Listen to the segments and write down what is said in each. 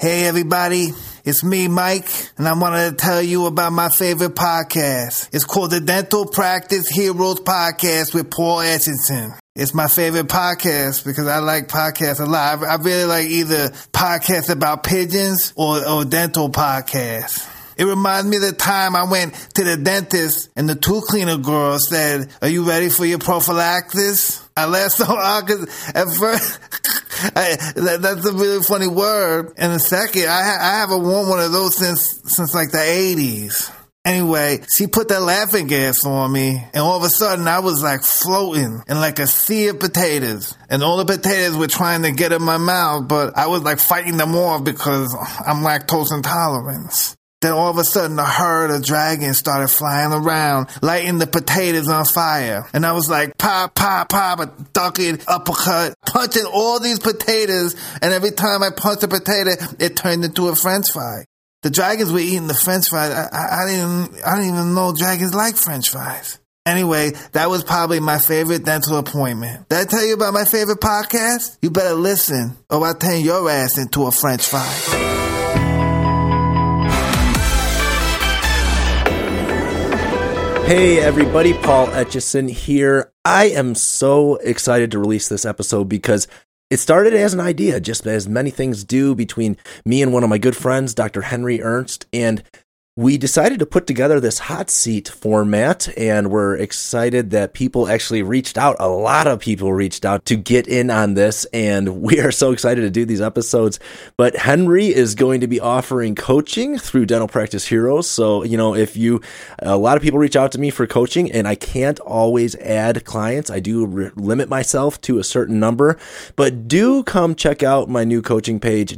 Hey everybody, it's me, Mike, and I wanted to tell you about my favorite podcast. It's called the Dental Practice Heroes Podcast with Paul Etchison. It's my favorite podcast because I like podcasts a lot. I really like either podcasts about pigeons or dental podcasts. It reminds me of the time I went to the dentist and the tooth cleaner girl said, "Are you ready for your prophylaxis?" I laughed so hard because at first, that's a really funny word. And the second, I haven't worn one of those since like the 80s. Anyway, she put that laughing gas on me, and all of a sudden I was like floating in like a sea of potatoes. And all the potatoes were trying to get in my mouth, but I was like fighting them off because I'm lactose intolerant. Then all of a sudden, a herd of dragons started flying around, lighting the potatoes on fire. And I was like, pop, pop, pop, a ducking, uppercut, punching all these potatoes. And every time I punched a potato, it turned into a French fry. The dragons were eating the French fries. I didn't even know dragons like French fries. Anyway, that was probably my favorite dental appointment. Did I tell you about my favorite podcast? You better listen, or I'll turn your ass into a French fry. Hey everybody, Paul Etchison here. I am so excited to release this episode because it started as an idea, just as many things do, between me and one of my good friends, Dr. Henry Ernst, and we decided to put together this hot seat format, and we're excited that people actually reached out. A lot of people reached out to get in on this, and we are so excited to do these episodes. But Henry is going to be offering coaching through Dental Practice Heroes. So, a lot of people reach out to me for coaching, and I can't always add clients. I do limit myself to a certain number, but do come check out my new coaching page,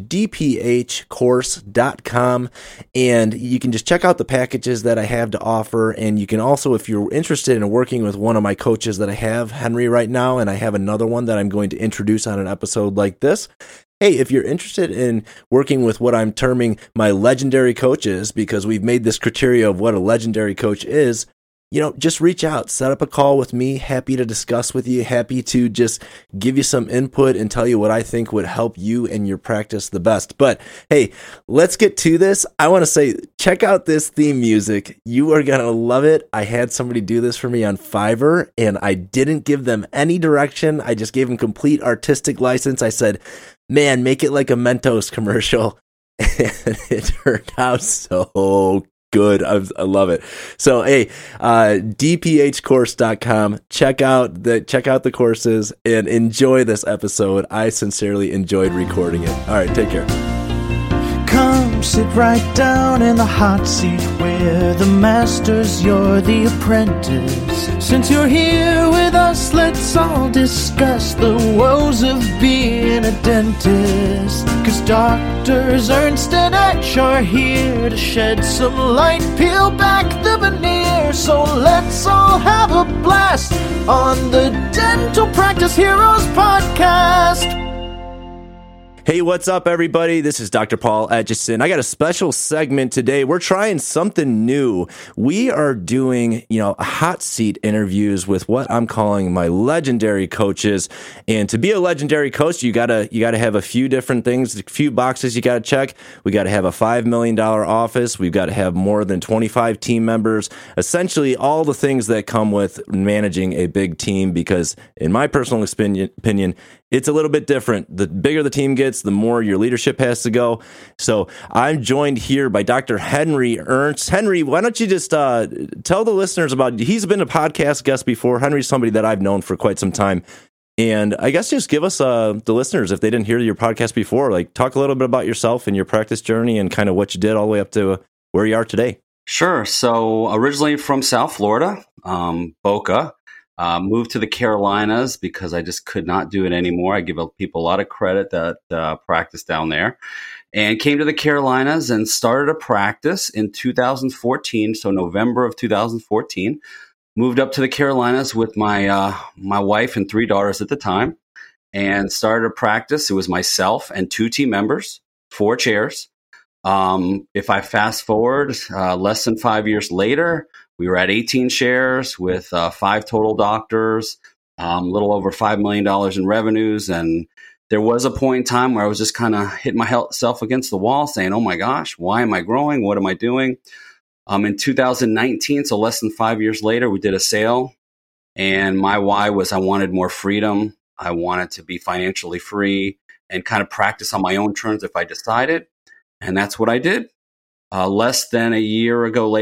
dphcourse.com, and you can just check out the packages that I have to offer. And you can also, if you're interested in working with one of my coaches that I have, Henry, right now, and I have another one that I'm going to introduce on an episode like this. Hey, if you're interested in working with what I'm terming my legendary coaches, because we've made this criteria of what a legendary coach is, just reach out, set up a call with me. Happy to discuss with you. Happy to just give you some input and tell you what I think would help you and your practice the best. But hey, let's get to this. I want to say, check out this theme music. You are going to love it. I had somebody do this for me on Fiverr, and I didn't give them any direction. I just gave them complete artistic license. I said, man, make it like a Mentos commercial. And it turned out so good. I love it. So, hey, dphcourse.com. Check out the courses and enjoy this episode. I sincerely enjoyed recording it. All right, take care. Come sit right down in the hot seat where the master's, you're the apprentice. Since you're here with us, let's all discuss the woes of being a dentist. 'Cause doctors Ernst and Etch are here to shed some light, peel back the veneer. So let's all have a blast on the Dental Practice Heroes podcast. Hey, what's up, everybody? This is Dr. Paul Etchison. I got a special segment today. We're trying something new. We are doing, hot seat interviews with what I'm calling my legendary coaches. And to be a legendary coach, you gotta have a few different things, a few boxes you gotta check. We gotta have a $5 million office. We've got to have more than 25 team members. Essentially, all the things that come with managing a big team. Because in my personal opinion, it's a little bit different. The bigger the team gets, the more your leadership has to go. So I'm joined here by Dr. Henry Ernst. Henry, why don't you just tell the listeners about, he's been a podcast guest before. Henry's somebody that I've known for quite some time. And I guess just give us, the listeners, if they didn't hear your podcast before, talk a little bit about yourself and your practice journey and kind of what you did all the way up to where you are today. Sure. So originally from South Florida, Boca. Moved to the Carolinas because I just could not do it anymore. I give people a lot of credit that practice down there, and came to the Carolinas and started a practice in 2014. So November of 2014, moved up to the Carolinas with my wife and 3 daughters at the time, and started a practice. It was myself and 2 team members, 4 chairs. If I fast forward less than 5 years later, we were at 18 shares with 5 total doctors, a little over $5 million in revenues, and there was a point in time where I was just kind of hitting myself against the wall saying, oh my gosh, why am I growing? What am I doing? In 2019, so less than 5 years later, we did a sale. And my why was I wanted more freedom. I wanted to be financially free and kind of practice on my own terms if I decided. And that's what I did. Less than a year ago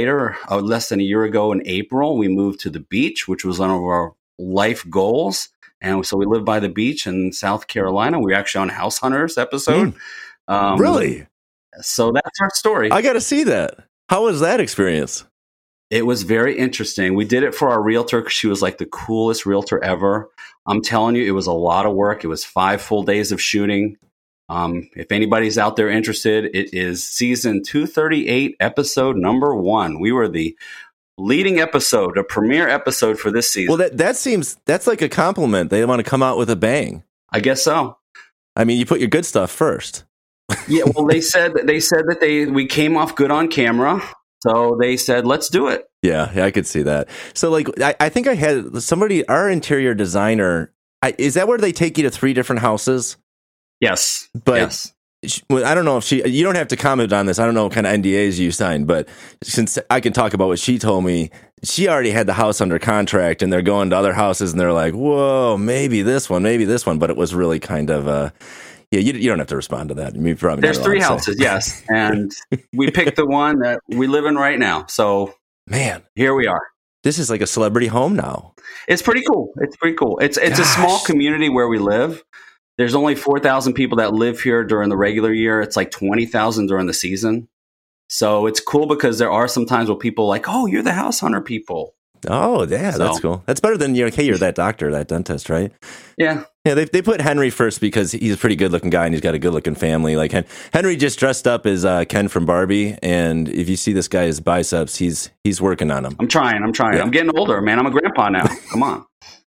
in April, we moved to the beach, which was one of our life goals. And so we live by the beach in South Carolina. We're actually on House Hunters episode. Really? So that's our story. I got to see that. How was that experience? It was very interesting. We did it for our realtor because she was like the coolest realtor ever. I'm telling you, it was a lot of work. It was 5 full days of shooting. If anybody's out there interested, it is season 238, episode number 1. We were the leading episode, a premiere episode for this season. Well, that's like a compliment. They want to come out with a bang. I guess so. I mean, you put your good stuff first. Yeah, well, they said that we came off good on camera. So they said, let's do it. Yeah, I could see that. So like, I think I had somebody, our interior designer, is that where they take you to 3 different houses? Yes. But yes. I don't know if you don't have to comment on this. I don't know what kind of NDAs you signed, but since I can talk about what she told me, she already had the house under contract and they're going to other houses and they're like, whoa, maybe this one. But it was really kind of, yeah, you don't have to respond to that. There's 3 houses, yes. And we picked the one that we live in right now. So, man, here we are. This is like a celebrity home now. It's pretty cool. It's a small community where we live. There's only 4,000 people that live here during the regular year. It's like 20,000 during the season. So it's cool because there are some times where people are like, oh, you're the house hunter people. Oh, yeah, that's cool. That's better than, hey, you're that doctor, that dentist, right? Yeah. Yeah, they put Henry first because he's a pretty good-looking guy and he's got a good-looking family. Like Henry just dressed up as Ken from Barbie, and if you see this guy's biceps, he's working on them. I'm trying. Yeah. I'm getting older, man. I'm a grandpa now. Come on.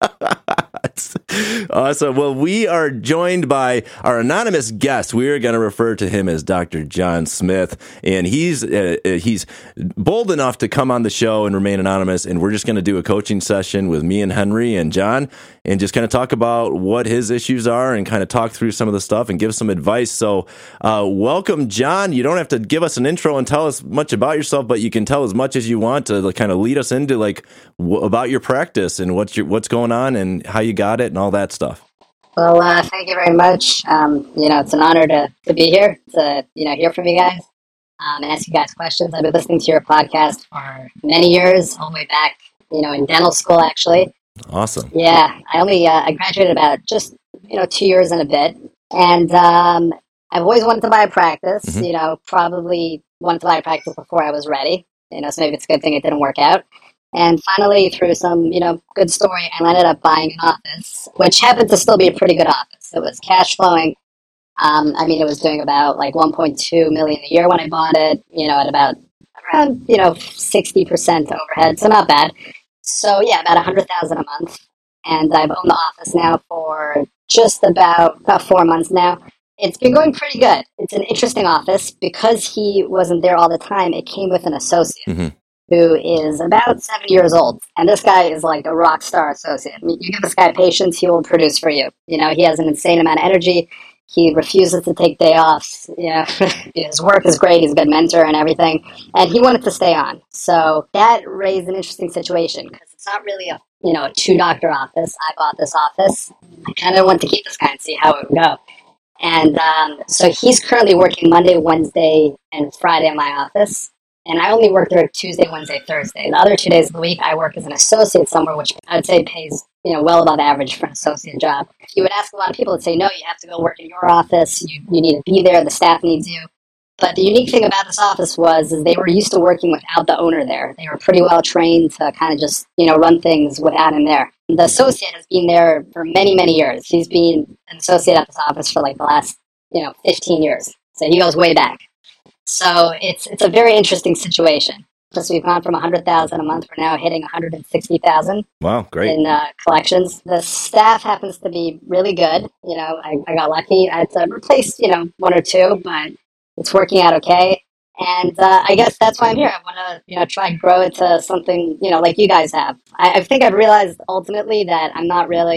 Awesome. Well, we are joined by our anonymous guest. We are going to refer to him as Dr. John Smith, and he's bold enough to come on the show and remain anonymous. And we're just going to do a coaching session with me and Henry and John, and just kind of talk about what his issues are and kind of talk through some of the stuff and give some advice. So, welcome, John. You don't have to give us an intro and tell us much about yourself, but you can tell as much as you want to kind of lead us into about your practice and what's going on and how you got it and all that stuff. Well, thank you very much. It's an honor to be here to hear from you guys and ask you guys questions. I've been listening to your podcast for many years, all the way back, in dental school, actually. Awesome. Yeah, I graduated about just 2 years and a bit, and I've always wanted to buy a practice. Mm-hmm. Probably wanted to buy a practice before I was ready. So maybe it's a good thing it didn't work out. And finally, through some, good story, I ended up buying an office, which happened to still be a pretty good office. It was cash flowing. It was doing about like 1.2 million a year when I bought it, at about around, 60% overhead. So not bad. So yeah, about 100,000 a month. And I've owned the office now for just about 4 months now. It's been going pretty good. It's an interesting office because he wasn't there all the time. It came with an associate. Mm-hmm. Who is about 7 years old. And this guy is like a rock star associate. I mean, you give this guy patience, he will produce for you. He has an insane amount of energy. He refuses to take day offs. His work is great. He's a good mentor and everything. And he wanted to stay on. So that raised an interesting situation because it's not really a 2-doctor office. I bought this office. I kind of want to keep this guy and see how it would go. And so he's currently working Monday, Wednesday, and Friday in my office. And I only work there Tuesday, Wednesday, Thursday. The other 2 days of the week, I work as an associate somewhere, which I'd say pays, well above average for an associate job. You would ask a lot of people to say, no, you have to go work in your office. You need to be there. The staff needs you. But the unique thing about this office was they were used to working without the owner there. They were pretty well trained to kind of just, run things without him there. The associate has been there for many, many years. He's been an associate at this office for like the last, 15 years. So he goes way back. So it's a very interesting situation. So we've gone from 100,000 a month. We're now hitting 160,000. Wow, great. In collections. The staff happens to be really good. I got lucky. I had to replace, 1 or 2, but it's working out okay. And I guess that's why I'm here. I want to, try and grow it to something, like you guys have. I think I've realized ultimately that I'm not really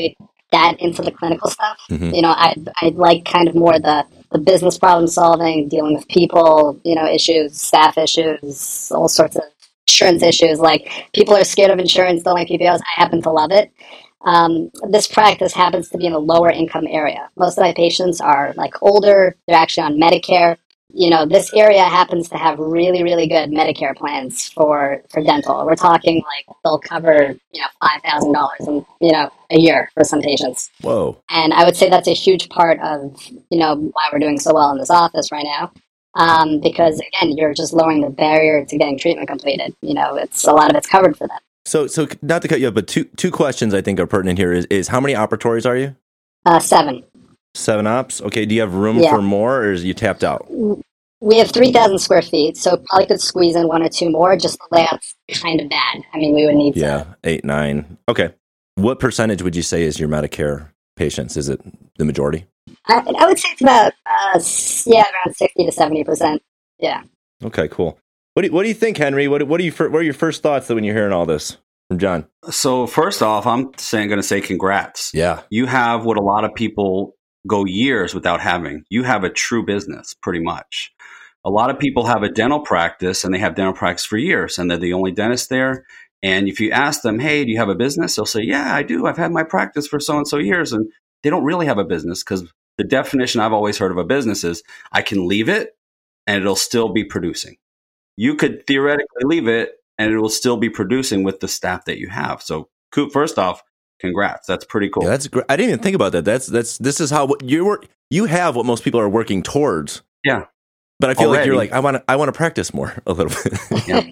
that into the clinical stuff. Mhm. You know, I'd like kind of more the business problem solving, dealing with people, you know, issues, staff issues, all sorts of insurance issues. Like, people are scared of insurance, don't like PPOs. I happen to love it. This practice happens to be in a lower income area. Most of my patients are like older, they're actually on Medicare. You know, this area happens to have really, really good Medicare plans for dental. We're talking like they'll cover, you know, $5,000 a year for some patients. Whoa. And I would say that's a huge part of, you know, why we're doing so well in this office right now. Because again, you're just lowering the barrier to getting treatment completed. You know, a lot of it's covered for them. So not to cut you off, but two questions I think are pertinent here is how many operatories are you? 7. 7 ops. Okay. Do you have room Yeah. for more, or is you tapped out? We have 3,000 square feet, so probably could squeeze in 1 or 2 more. Just the layout's kind of bad. I mean, we would need Yeah, 8, 9. Okay. What percentage would you say is your Medicare patients? Is it the majority? I would say it's about around 60 to 70%. Yeah. Okay, cool. What do you think, Henry? What are your first thoughts when you're hearing all this from John? So first off, I'm going to say congrats. Yeah. You have what a lot of people go years without having. You have a true business, pretty much. A lot of people have a dental practice, and they have dental practice for years, and they're the only dentist there. And if you ask them, hey, do you have a business? They'll say, yeah, I do. I've had my practice for so-and-so years. And they don't really have a business, because the definition I've always heard of a business is I can leave it and it'll still be producing. You could theoretically leave it and it will still be producing with the staff that you have. So, Coop, first off, congrats. That's pretty cool. Yeah, that's great. I didn't even think about that. This is how you have what most people are working towards. Yeah. But I feel Already. like you're like, I want to practice more a little bit. Yeah.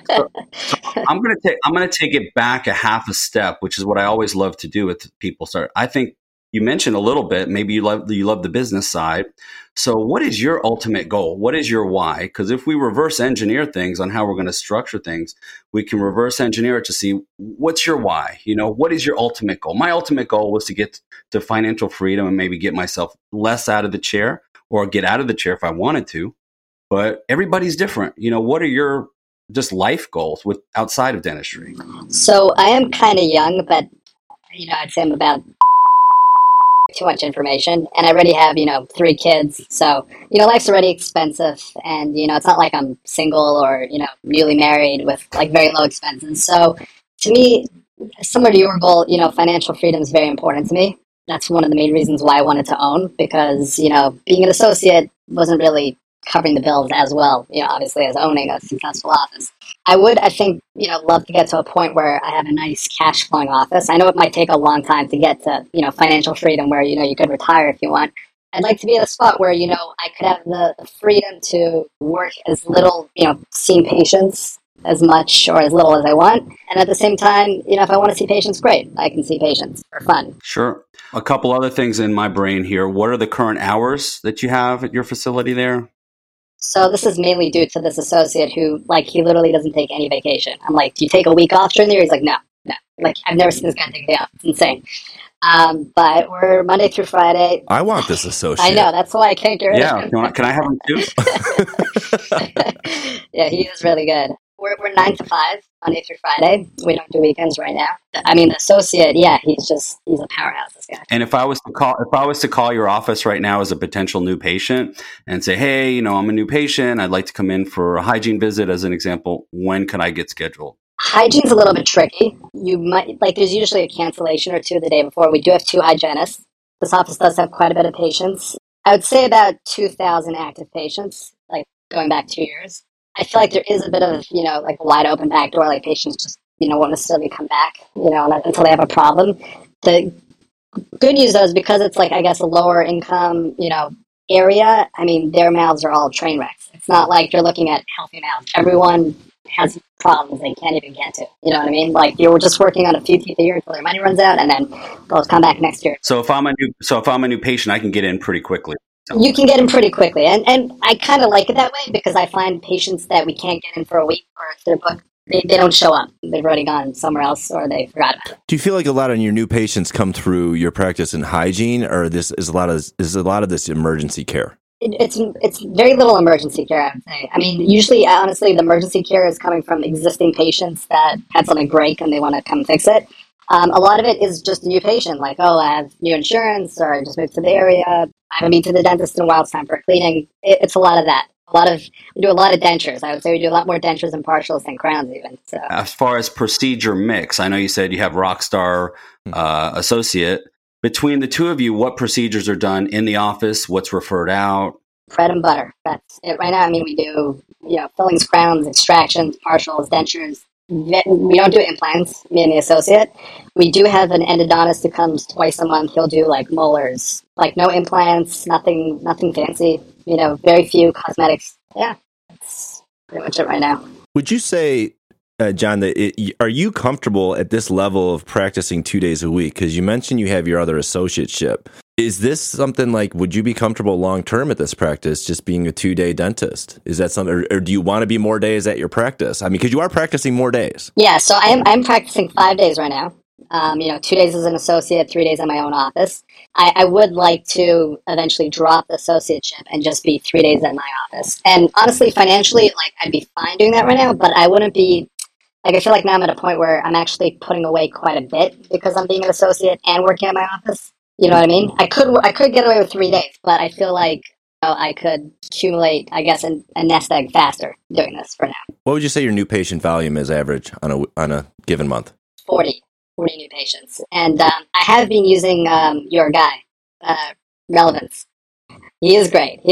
So I'm gonna take it back a half a step, which is what I always love to do with people. I think you mentioned a little bit, maybe you love the business side. So what is your ultimate goal? What is your why? Because if we reverse engineer things on how we're going to structure things, we can reverse engineer it to see what's your why. You know, what is your ultimate goal? My ultimate goal was to get to financial freedom and maybe get myself less out of the chair, or get out of the chair if I wanted to. But everybody's different. You know, what are your just life goals with outside of dentistry? So I am kind of young, but, you know, I'd say I'm about too much information, and I already have, 3 kids. So, life's already expensive, and, it's not like I'm single or, newly married with like very low expenses. So to me, similar to your goal, financial freedom is very important to me. That's one of the main reasons why I wanted to own, because, being an associate wasn't really covering the bills as well, obviously, as owning a successful office. I think, love to get to a point where I have a nice cash flowing office. I know it might take a long time to get to, financial freedom where, you could retire if you want. I'd like to be at a spot where, I could have the freedom to work as little, seeing patients as much or as little as I want. And at the same time, if I want to see patients, great. I can see patients for fun. Sure. A couple other things in my brain here. What are the current hours that you have at your facility there? So this is mainly due to this associate who, he literally doesn't take any vacation. I'm like, do you take a week off during the year? He's like, no. Like, I've never seen this guy take a day off. It's insane. But we're Monday through Friday. I want this associate. I know. That's why I can't get rid of him. Can I have him too? Yeah, he is really good. We're 9 to 5, Monday through Friday. We don't do weekends right now. I mean, the associate, yeah, he's a powerhouse, this guy. And if I was to call your office right now as a potential new patient and say, hey, I'm a new patient, I'd like to come in for a hygiene visit, as an example, when can I get scheduled? Hygiene's a little bit tricky. You might, there's usually a cancellation or two the day before. We do have 2 hygienists. This office does have quite a bit of patients. I would say about 2,000 active patients, going back 2 years. I feel like there is a bit of, a wide open back door, patients just, won't necessarily come back, until they have a problem. The good news, though, is because it's, I guess, a lower income, area, I mean, their mouths are all train wrecks. It's not like you're looking at healthy mouths. Everyone has problems they can't even get to. You know what I mean? You're just working on a few teeth a year until their money runs out, and then they'll come back next year. So if I'm a new patient, I can get in pretty quickly. You can get in pretty quickly, and I kind of like it that way, because I find patients that we can't get in for a week, or if they're booked, they don't show up. They've already gone somewhere else, or they forgot about it. Do you feel like a lot of your new patients come through your practice in hygiene, or this is a lot of this emergency care? It's very little emergency care, I would say. I mean, usually, honestly, the emergency care is coming from existing patients that had something break and they want to come fix it. A lot of it is just a new patient, like, oh, I have new insurance, or I just moved to the area. I haven't been to the dentist in a while. It's time for a cleaning. It's a lot of that. We do a lot of dentures. I would say we do a lot more dentures and partials than crowns, even. So, as far as procedure mix, I know you said you have Rockstar Associate. Between the two of you, what procedures are done in the office? What's referred out? Bread and butter. That's it right now. I mean, we do fillings, crowns, extractions, partials, dentures. We don't do implants, me and the associate. We do have an endodontist who comes twice a month. He'll do like molars, like no implants, nothing fancy, very few cosmetics. Yeah, that's pretty much it right now. Would you say, John, that are you comfortable at this level of practicing 2 days a week? Because you mentioned you have your other associateship. Is this something like, would you be comfortable long-term at this practice, just being a 2-day dentist? Is that something, or do you want to be more days at your practice? I mean, because you are practicing more days. Yeah, so I'm practicing 5 days right now. 2 days as an associate, 3 days in my own office. I would like to eventually drop the associateship and just be 3 days at my office. And honestly, financially, like, I'd be fine doing that right now, but I wouldn't be, like, I feel like now I'm at a point where I'm actually putting away quite a bit because I'm being an associate and working at my office. You know what I mean? I could get away with 3 days, but I feel like I could accumulate, I guess, a nest egg faster doing this for now. What would you say your new patient volume is average on a given month? 40 new patients. And I have been using your guy, Relevance. He is great.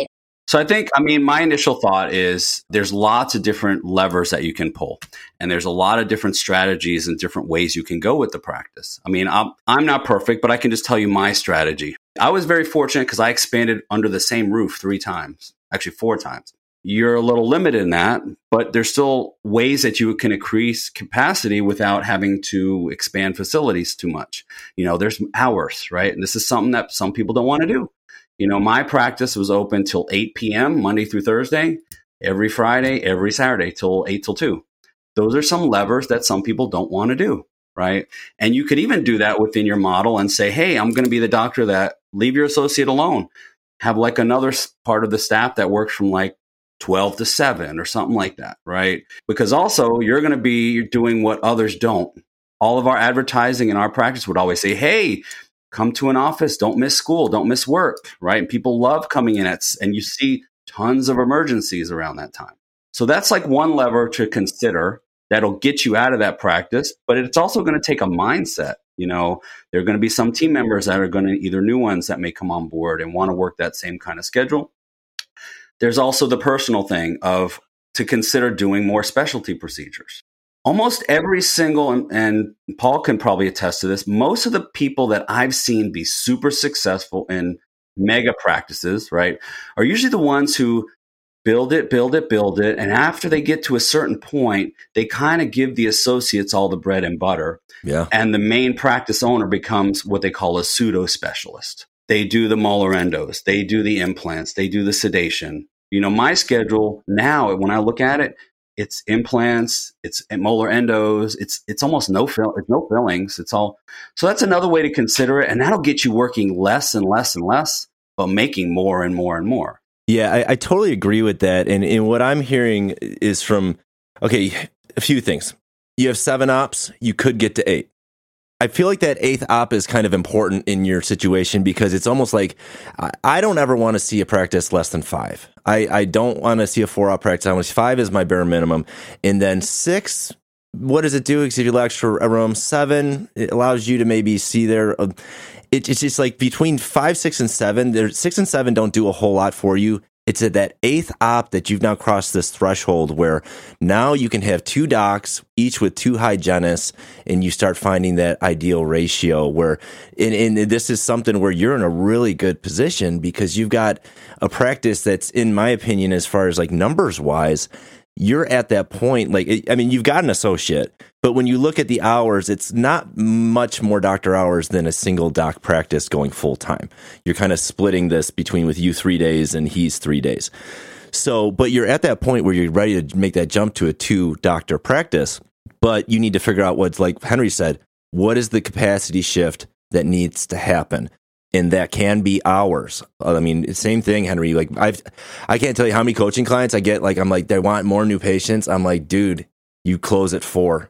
So I think, my initial thought is there's lots of different levers that you can pull. And there's a lot of different strategies and different ways you can go with the practice. I'm not perfect, but I can just tell you my strategy. I was very fortunate because I expanded under the same roof 3 times, actually 4 times. You're a little limited in that, but there's still ways that you can increase capacity without having to expand facilities too much. There's hours, right? And this is something that some people don't want to do. My practice was open till 8 p.m. Monday through Thursday, every Friday, every Saturday till 8 till 2. Those are some levers that some people don't want to do, right? And you could even do that within your model and say, hey, I'm going to be the doctor that leave your associate alone. Have like another part of the staff that works from like 12 to 7 or something like that, right? Because also you're going to be doing what others don't. All of our advertising in our practice would always say, hey, come to an office, don't miss school, don't miss work, right? And people love coming in and you see tons of emergencies around that time. So that's like one lever to consider that'll get you out of that practice, but it's also going to take a mindset. There are going to be some team members that are going to, either new ones that may come on board and want to work that same kind of schedule. There's also the personal thing to consider doing more specialty procedures. Almost every single, and Paul can probably attest to this, most of the people that I've seen be super successful in mega practices, right, are usually the ones who build it. And after they get to a certain point, they kind of give the associates all the bread and butter. Yeah. And the main practice owner becomes what they call a pseudo specialist. They do the molar endos, they do the implants, they do the sedation. My schedule now, when I look at it, it's implants, it's molar endos, it's almost no fillings. It's all. So that's another way to consider it. And that'll get you working less and less and less, but making more and more and more. Yeah, I totally agree with that. And what I'm hearing is from, a few things. You have 7 ops, you could get to 8. I feel like that 8th op is kind of important in your situation because it's almost like I don't ever want to see a practice less than 5. I don't want to see a 4-op practice. 5 is my bare minimum. And then 6, what does it do? Because if you have extra room, 7, it allows you to maybe see there. It's just like between 5, 6, and 7, 6 and 7 don't do a whole lot for you. It's at that 8th op that you've now crossed this threshold where now you can have 2 docs, each with 2 hygienists, and you start finding that ideal ratio where, and this is something where you're in a really good position because you've got a practice that's, in my opinion, as far as like numbers wise, you're at that point. Like, you've got an associate, but when you look at the hours, it's not much more doctor hours than a single doc practice going full time. You're kind of splitting this between with you 3 days and he's 3 days. So, but you're at that point where you're ready to make that jump to a 2 doctor practice, but you need to figure out what's, like Henry said, what is the capacity shift that needs to happen? And that can be hours. Same thing, Henry. Like I can't tell you how many coaching clients I get. Like, I'm like, they want more new patients. I'm like, dude, you close at 4.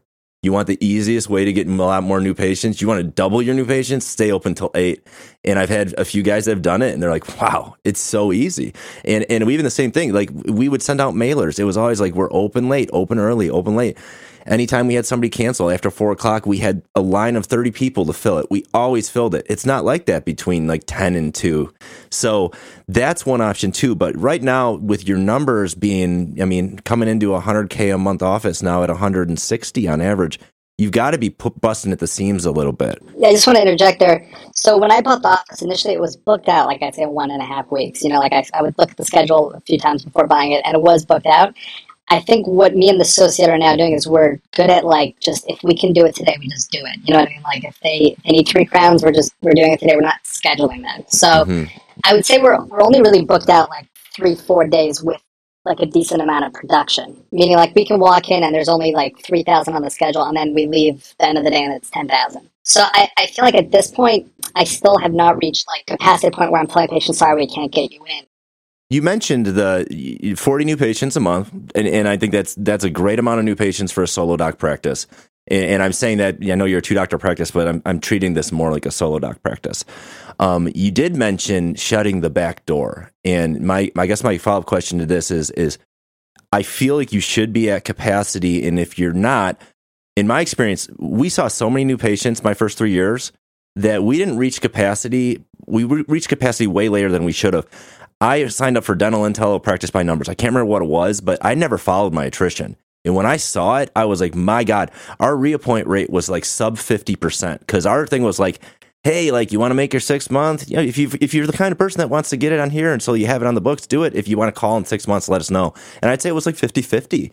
You want the easiest way to get a lot more new patients. You want to double your new patients, stay open till 8. And I've had a few guys that have done it and they're like, wow, it's so easy. And even the same thing, like we would send out mailers. It was always like, we're open late, open early, open late. Anytime we had somebody cancel after 4 o'clock, we had a line of 30 people to fill it. We always filled it. It's not like that between like 10 and 2. So that's one option too. But right now with your numbers being, I mean, coming into $100K a month office now at 160 on average, you've got to be busting at the seams a little bit. Yeah, I just want to interject there. So when I bought the office, initially it was booked out, like I'd say 1.5 weeks. You know, like I would look at the schedule a few times before buying it, and it was booked out. I think what me and the associate are now doing is we're good at like, just if we can do it today, we just do it. You know what I mean? Like if they need 3 crowns, we're doing it today. We're not scheduling that. So I would say we're only really booked out like 3-4 days with like a decent amount of production. Meaning like we can walk in and there's only like 3,000 on the schedule, and then we leave the end of the day and it's 10,000. So I feel like at this point, I still have not reached like capacity point where I'm telling patients, sorry, we can't get you in. You mentioned the 40 new patients a month, and I think that's a great amount of new patients for a solo doc practice. And I'm saying that, I know you're a 2-doctor practice, but I'm treating this more like a solo doc practice. You did mention shutting the back door, and I guess my follow-up question to this is I feel like you should be at capacity, and if you're not, in my experience, we saw so many new patients my first 3 years that we didn't reach capacity. We reached capacity way later than we should have. I signed up for dental intel practice by numbers. I can't remember what it was, but I never followed my attrition. And when I saw it, I was like, my God, our reappoint rate was like sub 50%. Because our thing was like, hey, like you want to make your 6 month, you know, if you're the kind of person that wants to get it on here and so you have it on the books, do it. If you want to call in 6 months, let us know. And I'd say it was like 50-50.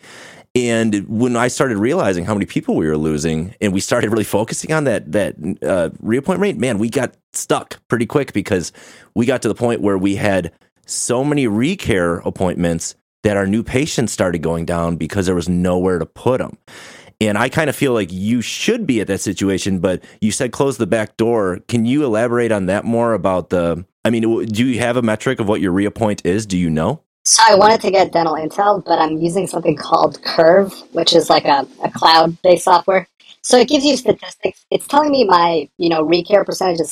And when I started realizing how many people we were losing, and we started really focusing on that reappoint rate, man, we got stuck pretty quick because we got to the point where we had so many recare appointments that our new patients started going down because there was nowhere to put them. And I kind of feel like you should be at that situation, but you said close the back door. Can you elaborate on that more about do you have a metric of what your reappoint is? Do you know? So I wanted to get dental intel, but I'm using something called Curve, which is like a cloud-based software. So it gives you statistics. It's telling me my, recare percentage is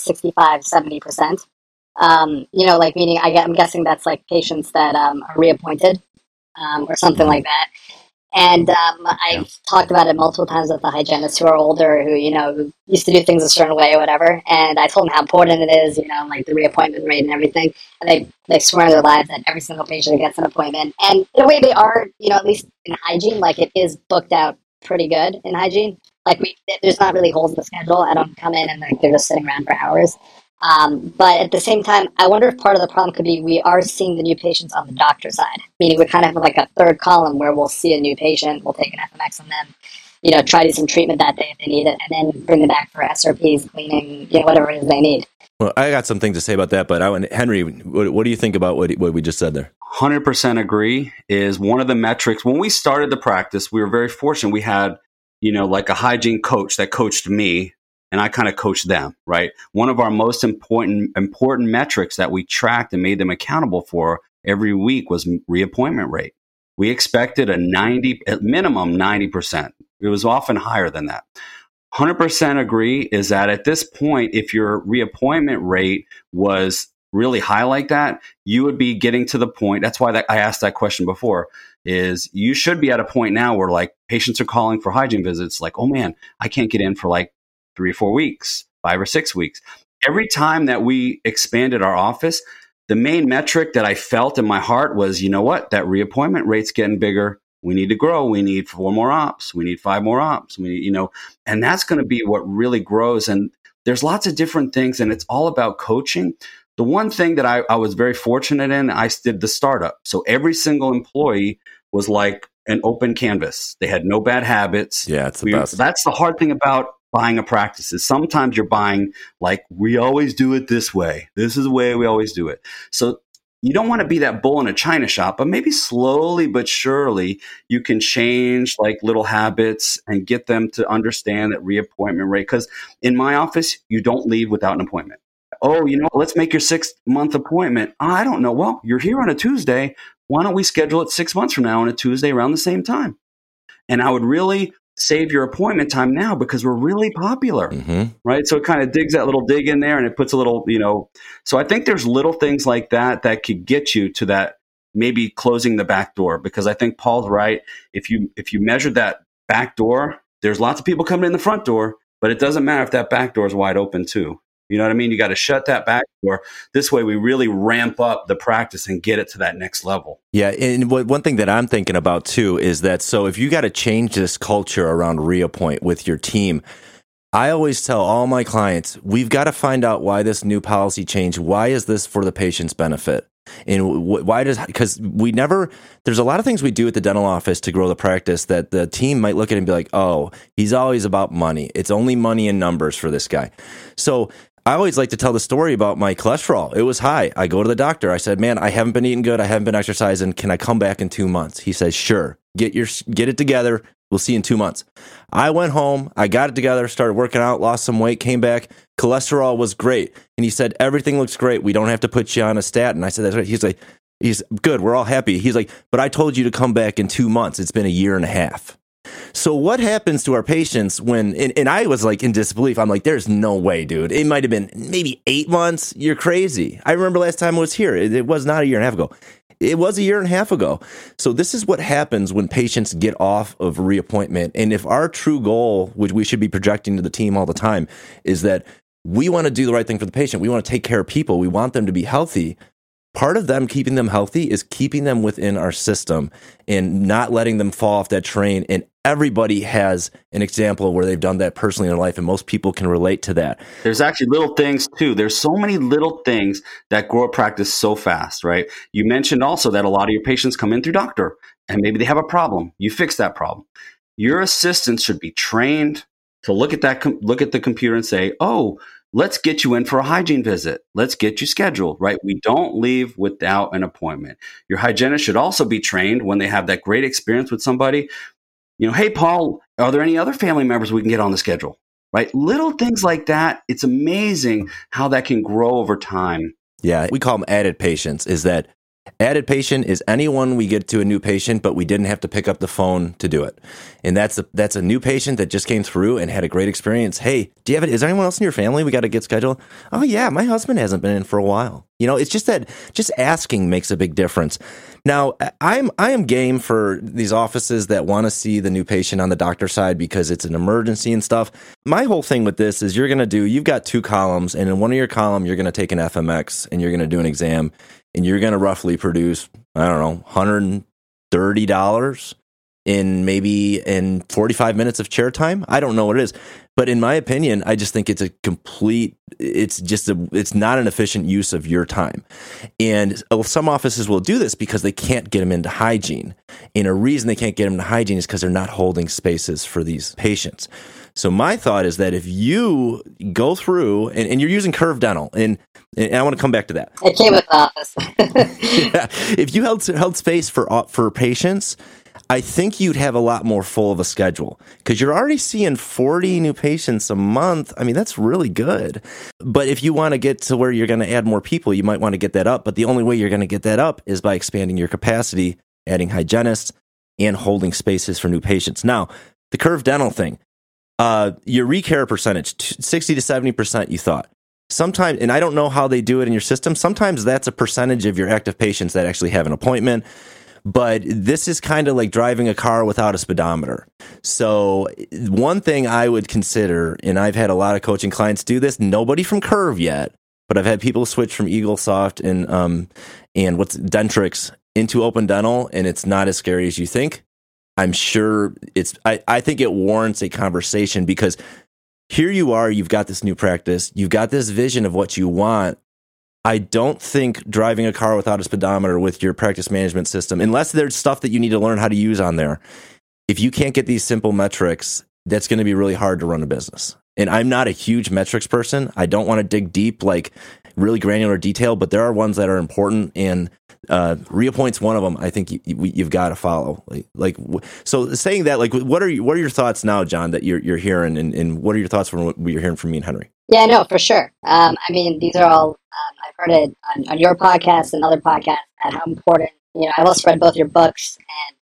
65-70%. Like meaning I'm guessing that's like patients that are reappointed or something like that. And I've talked about it multiple times with the hygienists who are older, who used to do things a certain way or whatever. And I told them how important it is, like the reappointment rate and everything. And they swear on their lives that every single patient gets an appointment. And in a way, they are, at least in hygiene, like it is booked out pretty good in hygiene. Like there's not really holes in the schedule. I don't come in and like they're just sitting around for hours. But at the same time, I wonder if part of the problem could be we are seeing the new patients on the doctor side, meaning we kind of have like a third column where we'll see a new patient, we'll take an FMX on them, try to do some treatment that day if they need it, and then bring them back for SRPs, cleaning, whatever it is they need. Well, I got some things to say about that, but Henry, what do you think about what we just said there? 100% agree is one of the metrics. When we started the practice, we were very fortunate. We had, like a hygiene coach that coached me, and I kind of coached them, right? One of our most important metrics that we tracked and made them accountable for every week was reappointment rate. We expected at minimum 90%. It was often higher than that. 100% agree is that at this point, if your reappointment rate was really high like that, you would be getting to the point. That's why I asked that question before, is you should be at a point now where like patients are calling for hygiene visits like, oh man, I can't get in for like 3 or 4 weeks, 5 or 6 weeks. Every time that we expanded our office, the main metric that I felt in my heart was, you know what, that reappointment rate's getting bigger. We need to grow. We need 4 more ops. We need 5 more ops. We need, and that's going to be what really grows. And there's lots of different things, and it's all about coaching. The one thing that I was very fortunate in, I did the startup. So every single employee was like an open canvas. They had no bad habits. Yeah, it's the best. That's the hard thing about buying a practice is sometimes you're buying like, we always do it this way. This is the way we always do it. So you don't want to be that bull in a china shop, but maybe slowly but surely you can change like little habits and get them to understand that reappointment rate. Because in my office, you don't leave without an appointment. Oh, let's make your 6-month appointment. I don't know. Well, you're here on a Tuesday. Why don't we schedule it 6 months from now on a Tuesday around the same time? And I would really save your appointment time now because we're really popular, Mm-hmm. right? So it kind of digs that little dig in there and it puts a little, so I think there's little things like that could get you to that, maybe closing the back door, because I think Paul's right. If you measure that back door, there's lots of people coming in the front door, but it doesn't matter if that back door is wide open too. You know what I mean? You got to shut that back door. This way we really ramp up the practice and get it to that next level. Yeah, and one thing that I'm thinking about too is that, so if you got to change this culture around reappoint with your team, I always tell all my clients, we've got to find out why this new policy change, why is this for the patient's benefit? And because there's a lot of things we do at the dental office to grow the practice that the team might look at and be like, oh, he's always about money. It's only money and numbers for this guy. So I always like to tell the story about my cholesterol. It was high. I go to the doctor. I said, man, I haven't been eating good. I haven't been exercising. Can I come back in 2 months? He says, sure. Get it together. We'll see you in 2 months. I went home. I got it together, started working out, lost some weight, came back. Cholesterol was great. And he said, everything looks great. We don't have to put you on a statin. I said, that's right. He's good. We're all happy. He's like, but I told you to come back in 2 months. It's been 1.5 years. So what happens to our patients when, and I was like in disbelief. I'm like, there's no way, dude. It might have been maybe 8 months. You're crazy. I remember last time I was here. It was not 1.5 years ago. It was 1.5 years ago. So this is what happens when patients get off of reappointment. And if our true goal, which we should be projecting to the team all the time, is that we want to do the right thing for the patient. We want to take care of people. We want them to be healthy. Part of them keeping them healthy is keeping them within our system and not letting them fall off that train. And everybody has an example where they've done that personally in their life, and most people can relate to that. There's actually little things too. There's so many little things that grow a practice so fast, right? You mentioned also that a lot of your patients come in through doctor and maybe they have a problem. You fix that problem. Your assistants should be trained to look at the computer and say, oh, let's get you in for a hygiene visit. Let's get you scheduled, right? We don't leave without an appointment. Your hygienist should also be trained when they have that great experience with somebody. Hey, Paul, are there any other family members we can get on the schedule, right? Little things like that. It's amazing how that can grow over time. Yeah, we call them added patients. Is that added patient is anyone we get to a new patient, but we didn't have to pick up the phone to do it. And that's a new patient that just came through and had a great experience. Hey, is there anyone else in your family we got to get scheduled? Oh yeah, my husband hasn't been in for a while. It's just that just asking makes a big difference. Now, I am game for these offices that want to see the new patient on the doctor side because it's an emergency and stuff. My whole thing with this is you've got 2 columns, and in one of your columns, you're going to take an FMX and you're going to do an exam, and you're going to roughly produce, I don't know, $130 in 45 minutes of chair time. I don't know what it is. But in my opinion, I just think it's not an efficient use of your time. And some offices will do this because they can't get them into hygiene. And a reason they can't get them into hygiene is because they're not holding spaces for these patients. So my thought is that if you go through, and you're using Curve Dental, and I want to come back to that. It came with the office. Yeah, if you held space for patients, I think you'd have a lot more full of a schedule because you're already seeing 40 new patients a month. I mean, that's really good. But if you want to get to where you're going to add more people, you might want to get that up. But the only way you're going to get that up is by expanding your capacity, adding hygienists, and holding spaces for new patients. Now, the Curve Dental thing, your recare percentage, 60 to 70%, you thought. Sometimes, and I don't know how they do it in your system, sometimes that's a percentage of your active patients that actually have an appointment. But this is kind of like driving a car without a speedometer. So one thing I would consider, and I've had a lot of coaching clients do this, nobody from Curve yet, but I've had people switch from EagleSoft and what's Dentrix into Open Dental, and it's not as scary as you think. I'm sure I think it warrants a conversation because here you are, you've got this new practice, you've got this vision of what you want. I don't think driving a car without a speedometer with your practice management system, unless there's stuff that you need to learn how to use on there, if you can't get these simple metrics, that's going to be really hard to run a business. And I'm not a huge metrics person. I don't want to dig deep, like really granular detail, but there are ones that are important, and reappoint's one of them. I think you've got to follow. So saying that, like, what are your thoughts now, John, that you're hearing, and what are your thoughts from what you're hearing from me and Henry? Yeah, no, for sure. I mean, these are all, I've heard it on your podcast and other podcasts, and how important, I've also read both your books, and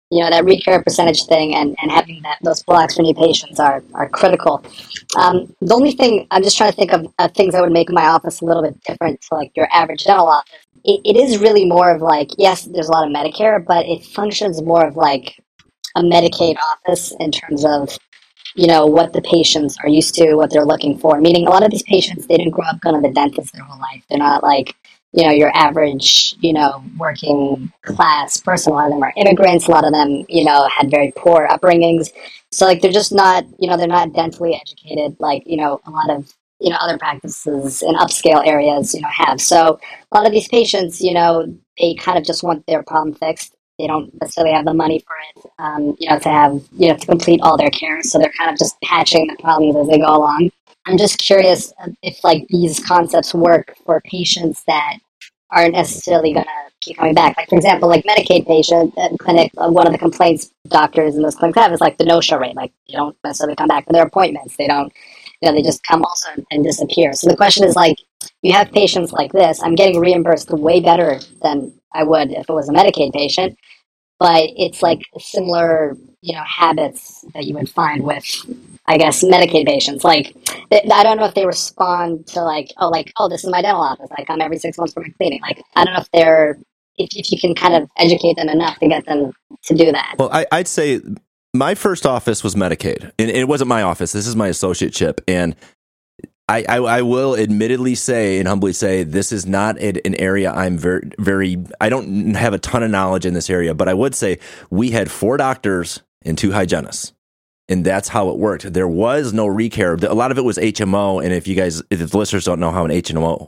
that recur percentage thing and having those blocks for new patients are critical. The only thing I'm just trying to think of things that would make my office a little bit different to like your average dental office. It is really more of like, yes, there's a lot of Medicare, but it functions more of like a Medicaid office in terms of what the patients are used to, what they're looking for. Meaning a lot of these patients, they didn't grow up going to the dentist their whole life. They're not like, your average, working class person. A lot of them are immigrants. A lot of them, had very poor upbringings. So like, they're just not, they're not dentally educated like, a lot of, other practices in upscale areas, have. So a lot of these patients, they kind of just want their problem fixed. They don't necessarily have the money for it, to have, to complete all their care. So they're kind of just patching the problems as they go along. I'm just curious if like these concepts work for patients that aren't necessarily going to keep coming back. Like, for example, like Medicaid patient clinic, one of the complaints doctors in those clinics have is like the no-show rate. Like, they don't necessarily come back for their appointments. They don't, they just come also and disappear. So the question is like, you have patients like this, I'm getting reimbursed way better than I would if it was a Medicaid patient, but it's like similar, habits that you would find with, I guess, Medicaid patients. Like, I don't know if they respond to like, oh, this is my dental office. I come every 6 months for my cleaning. Like, I don't know if you can kind of educate them enough to get them to do that. Well, I'd say my first office was Medicaid, and it wasn't my office. This is my associate chip, and I will admittedly say and humbly say this is not an area I'm very I don't have a ton of knowledge in this area, but I would say we had 4 doctors and 2 hygienists. And that's how it worked. There was no recare. A lot of it was HMO. And if the listeners don't know how an HMO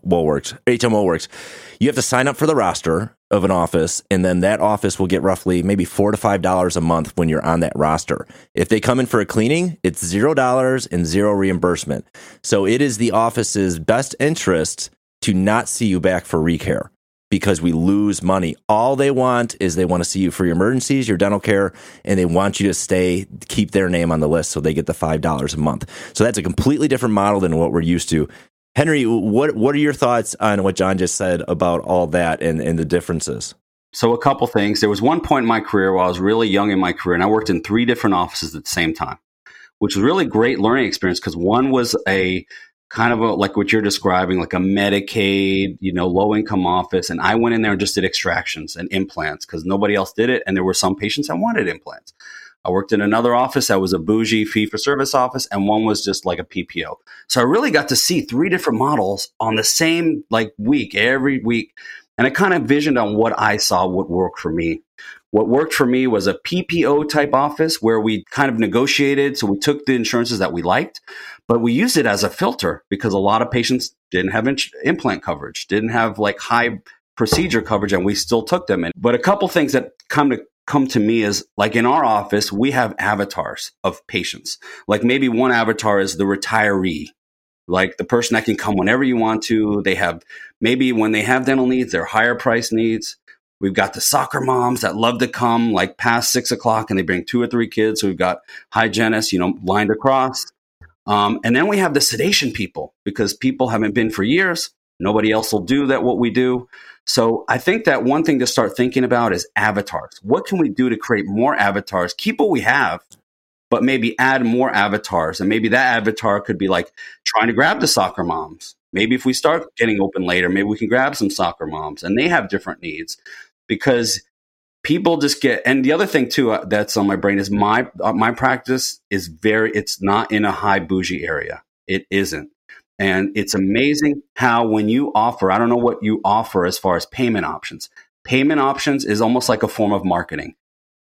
works, you have to sign up for the roster of an office, and then that office will get roughly maybe $4 to $5 a month when you're on that roster. If they come in for a cleaning, it's $0 and 0 reimbursement. So it is the office's best interest to not see you back for recare, because we lose money. All they want is they want to see you for your emergencies, your dental care, and they want you to keep their name on the list so they get the $5 a month. So that's a completely different model than what we're used to. Henry, what are your thoughts on what John just said about all that and the differences? So a couple things. There was one point in my career where I was really young in my career, and I worked in 3 different offices at the same time, which was really great learning experience, because one was a kind of like what you're describing, like a Medicaid, low-income office. And I went in there and just did extractions and implants because nobody else did it. And there were some patients that wanted implants. I worked in another office that was a bougie fee-for-service office, and one was just like a PPO. So I really got to see 3 different models on the same week, every week. And I kind of visioned on what I saw would work for me. What worked for me was a PPO type office where we kind of negotiated. So we took the insurances that we liked, but we used it as a filter because a lot of patients didn't have implant coverage, didn't have high procedure coverage, and we still took them in. But a couple things that come to me is, like, in our office, we have avatars of patients. Like, maybe one avatar is the retiree, like the person that can come whenever you want to. They have, maybe when they have dental needs, they're higher price needs. We've got the soccer moms that love to come past 6 o'clock, and they bring 2 or 3 kids. So we've got hygienists, lined across. And then we have the sedation people, because people haven't been for years. Nobody else will do what we do. So I think that one thing to start thinking about is avatars. What can we do to create more avatars? Keep what we have, but maybe add more avatars. And maybe that avatar could be trying to grab the soccer moms. Maybe if we start getting open later, maybe we can grab some soccer moms, and they have different needs, because people just get. And the other thing too that's on my brain is my practice is it's not in a high bougie area. It isn't. And it's amazing how when you offer, I don't know what you offer as far as payment options. Payment options is almost like a form of marketing.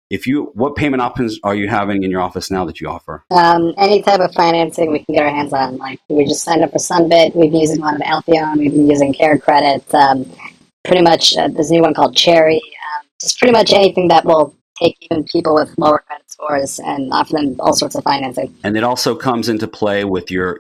What payment options are you having in your office now that you offer? Any type of financing we can get our hands on. We just signed up for Sunbit. We've been using a lot of Alpheon. We've been using Care Credit. Pretty much, there's a new one called Cherry. Just pretty much anything that will take even people with lower credit scores and offer them all sorts of financing. And it also comes into play with your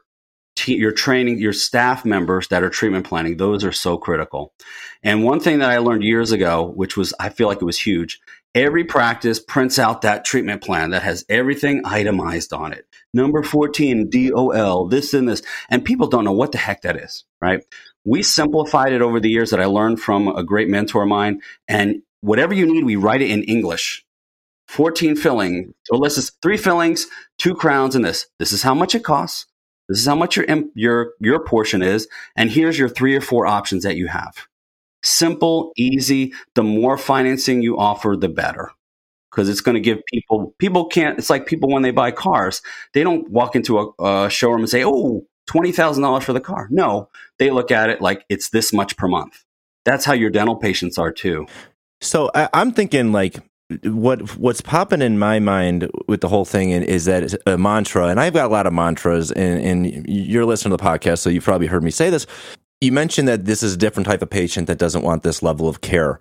training, your staff members that are treatment planning. Those are so critical. And one thing that I learned years ago, which was, I feel like it was huge, every practice prints out that treatment plan that has everything itemized on it. Number 14, DOL, this and this. And people don't know what the heck that is, right? We simplified it over the years that I learned from a great mentor of mine. And whatever you need, we write it in English. 14 fillings. So let's just 3 fillings, 2 crowns, and this. This is how much it costs. This is how much your portion is. And here's your 3 or 4 options that you have. Simple, easy. The more financing you offer, the better. Because it's going to give people can't, it's like people when they buy cars, they don't walk into a showroom and say, oh, $20,000 for the car. No, they look at it like it's this much per month. That's how your dental patients are too. So I'm thinking like what's popping in my mind with the whole thing is that it's a mantra, and I've got a lot of mantras, and you're listening to the podcast, so you've probably heard me say this. You mentioned that this is a different type of patient that doesn't want this level of care.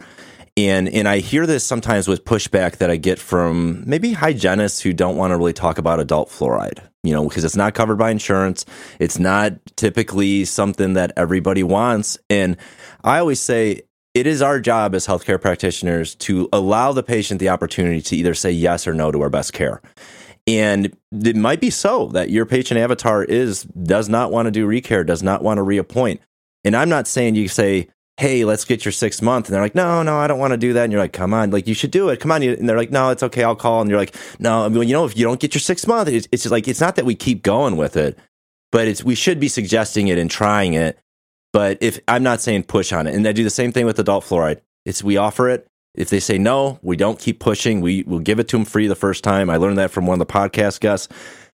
And I hear this sometimes with pushback that I get from maybe hygienists who don't want to really talk about adult fluoride, because it's not covered by insurance. It's not typically something that everybody wants. And I always say it is our job as healthcare practitioners to allow the patient the opportunity to either say yes or no to our best care. And it might be so that your patient avatar does not want to do recare, does not want to reappoint. And I'm not saying you say, hey, let's get your 6th month. And they're like, no, I don't want to do that. And you're like, come on, like you should do it. Come on. And they're like, no, it's okay. I'll call. And you're like, no, if you don't get your 6th month, it's just like, it's not that we keep going with it, but we should be suggesting it and trying it. But if I'm not saying push on it, and I do the same thing with adult fluoride. We offer it. If they say no, we don't keep pushing. We'll give it to them free the first time. I learned that from one of the podcast guests.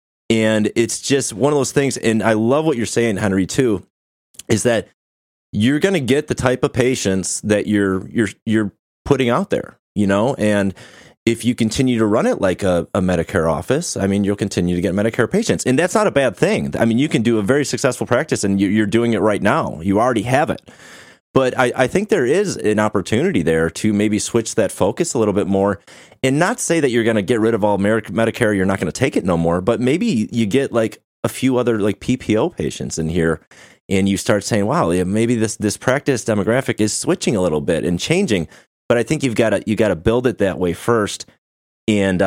And it's just one of those things. And I love what you're saying, Henry, too, is that you're going to get the type of patients that you're putting out there, and if you continue to run it like a Medicare office, you'll continue to get Medicare patients. And that's not a bad thing. You can do a very successful practice, and you're doing it right now. You already have it. But I think there is an opportunity there to maybe switch that focus a little bit more and not say that you're going to get rid of all Medicare, you're not going to take it no more, but maybe you get like a few other like PPO patients in here. And you start saying, wow, maybe this practice demographic is switching a little bit and changing. But I think you got to build it that way first. And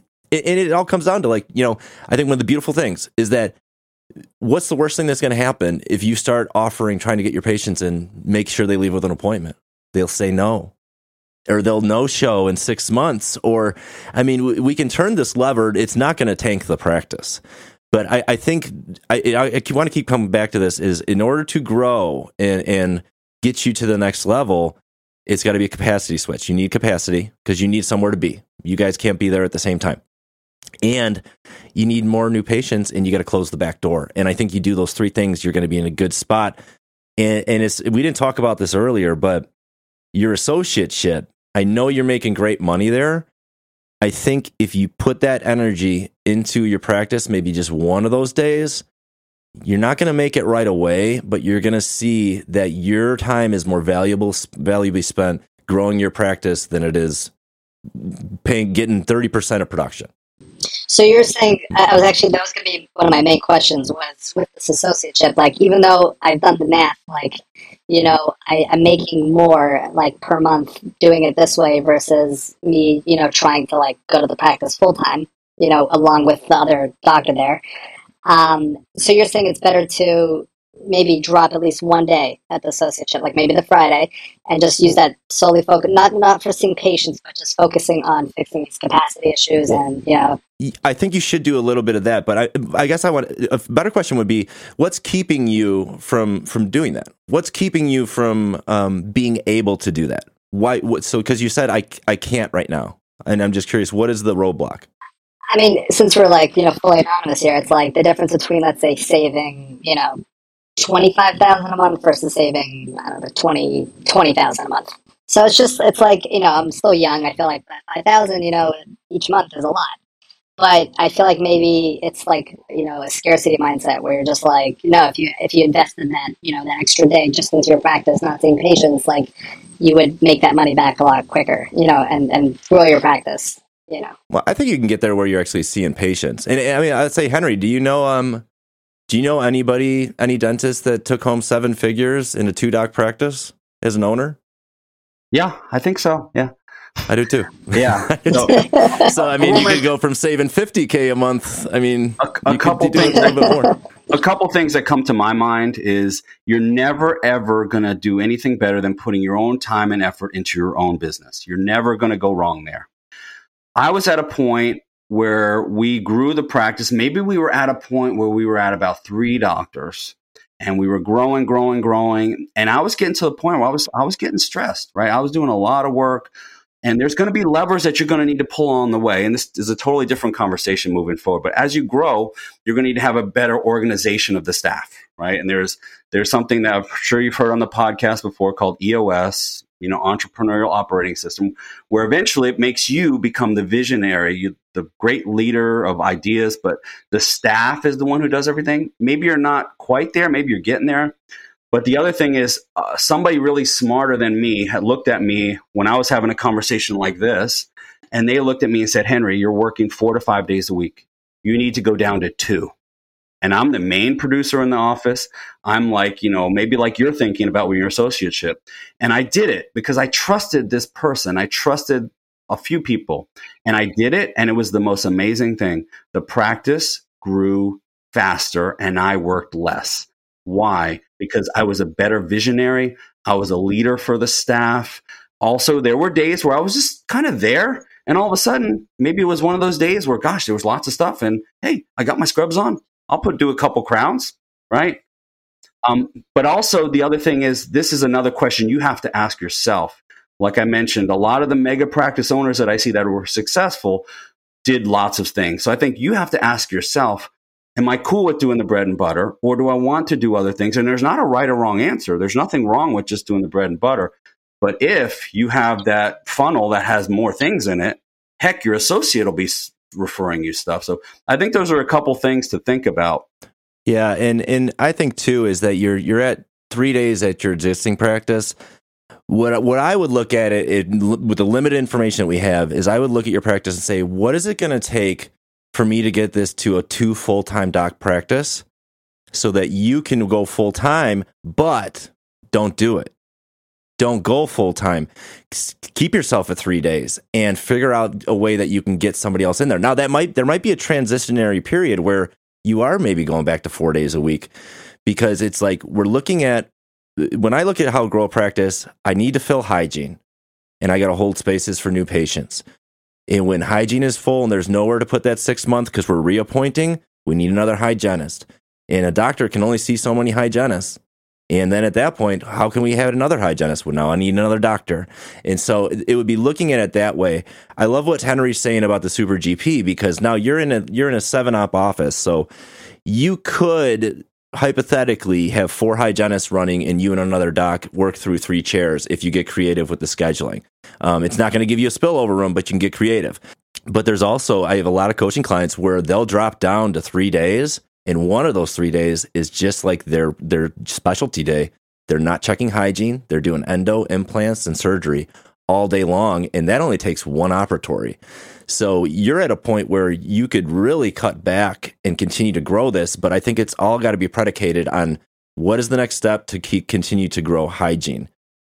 it all comes down to I think one of the beautiful things is that what's the worst thing that's going to happen if you start trying to get your patients in, make sure they leave with an appointment? They'll say no. Or they'll no-show in 6 months. Or, we can turn this lever. It's not going to tank the practice. But I think I want to keep coming back to this is in order to grow and get you to the next level, it's got to be a capacity switch. You need capacity because you need somewhere to be. You guys can't be there at the same time. And you need more new patients, and you got to close the back door. And I think you do those 3 things, you're going to be in a good spot. And we didn't talk about this earlier, but your associate shit, I know you're making great money there. I think if you put that energy into your practice, maybe just one of those days, you're not going to make it right away, but you're going to see that your time is more valuably spent growing your practice than it is getting 30% of production. So you're saying, that was going to be one of my main questions was with this associateship, even though I've done the math, I'm making more per month doing it this way versus me, trying to go to the practice full time, along with the other doctor there. So you're saying it's better to maybe drop at least one day at the associateship, maybe the Friday, and just use that solely focus, not for seeing patients, but just focusing on fixing these capacity issues. And I think you should do a little bit of that, but I guess a better question would be, what's keeping you from doing that? What's keeping you from being able to do that? Why? So because you said I can't right now, and I'm just curious, what is the roadblock? Since we're fully anonymous here, it's the difference between, let's say, saving $25,000 a month versus saving, $20,000 a month. So it's I'm still young. I feel like $5,000, each month is a lot. But I feel like maybe it's a scarcity mindset where you're just if you invested that, that extra day just into your practice, not seeing patients, you would make that money back a lot quicker, and grow your practice, Well, I think you can get there where you're actually seeing patients. And I'd say, Henry, do you know any dentist that took home 7 figures in a 2-doc practice as an owner? Yeah, I think so. Yeah. I do too. Yeah. So you could go from saving $50K a month. A couple things that come to my mind is you're never ever going to do anything better than putting your own time and effort into your own business. You're never going to go wrong there. I was at a point where we grew the practice. Maybe we were at a point where we were at about 3 doctors, and we were growing. And I was getting to the point where I was getting stressed, right? I was doing a lot of work, and there's going to be levers that you're going to need to pull on the way. And this is a totally different conversation moving forward. But as you grow, you're going to need to have a better organization of the staff, right? And there's something that I'm sure you've heard on the podcast before called EOS, Entrepreneurial Operating System, where eventually it makes you become the visionary, the great leader of ideas, but the staff is the one who does everything. Maybe you're not quite there. Maybe you're getting there. But the other thing is somebody really smarter than me had looked at me when I was having a conversation like this, and they looked at me and said, Henry, you're working 4 to 5 days a week. You need to go down to 2. And I'm the main producer in the office. I'm like, maybe like you're thinking about with your associateship. And I did it because I trusted this person. I trusted a few people, and I did it. And it was the most amazing thing. The practice grew faster and I worked less. Why? Because I was a better visionary. I was a leader for the staff. Also, there were days where I was just kind of there. And all of a sudden, maybe it was one of those days where, gosh, there was lots of stuff. And hey, I got my scrubs on. I'll do a couple crowns, right? But also the other thing is, this is another question you have to ask yourself. Like I mentioned, a lot of the mega practice owners that I see that were successful did lots of things. So I think you have to ask yourself, am I cool with doing the bread and butter, or do I want to do other things? And there's not a right or wrong answer. There's nothing wrong with just doing the bread and butter. But if you have that funnel that has more things in it, heck, your associate will be referring you stuff. So I think those are a couple things to think about. Yeah, and I think too is that you're at 3 days at your existing practice. What I would look at it with the limited information that we have is I would look at your practice and say, what is it going to take for me to get this to a 2 full-time doc practice so that you can go full-time, but don't do it. Don't go full-time. Keep yourself at 3 days and figure out a way that you can get somebody else in there. Now, there might be a transitionary period where you are maybe going back to 4 days a week, because it's like when I look at how to grow a practice, I need to fill hygiene, and I got to hold spaces for new patients. And when hygiene is full and there's nowhere to put that 6 month because we're reappointing, we need another hygienist. And a doctor can only see so many hygienists. And then at that point, how can we have another hygienist? Well, now I need another doctor. And so it would be looking at it that way. I love what Henry's saying about the Super GP, because now you're in a 7-op office. So you could hypothetically have 4 hygienists running and you and another doc work through 3 chairs if you get creative with the scheduling. It's not going to give you a spillover room, but you can get creative. But there's also, I have a lot of coaching clients where they'll drop down to 3 days. And one of those 3 days is just like their specialty day. They're not checking hygiene. They're doing endo, implants, and surgery all day long. And that only takes 1 operatory. So you're at a point where you could really cut back and continue to grow this. But I think it's all got to be predicated on what is the next step to continue to grow hygiene.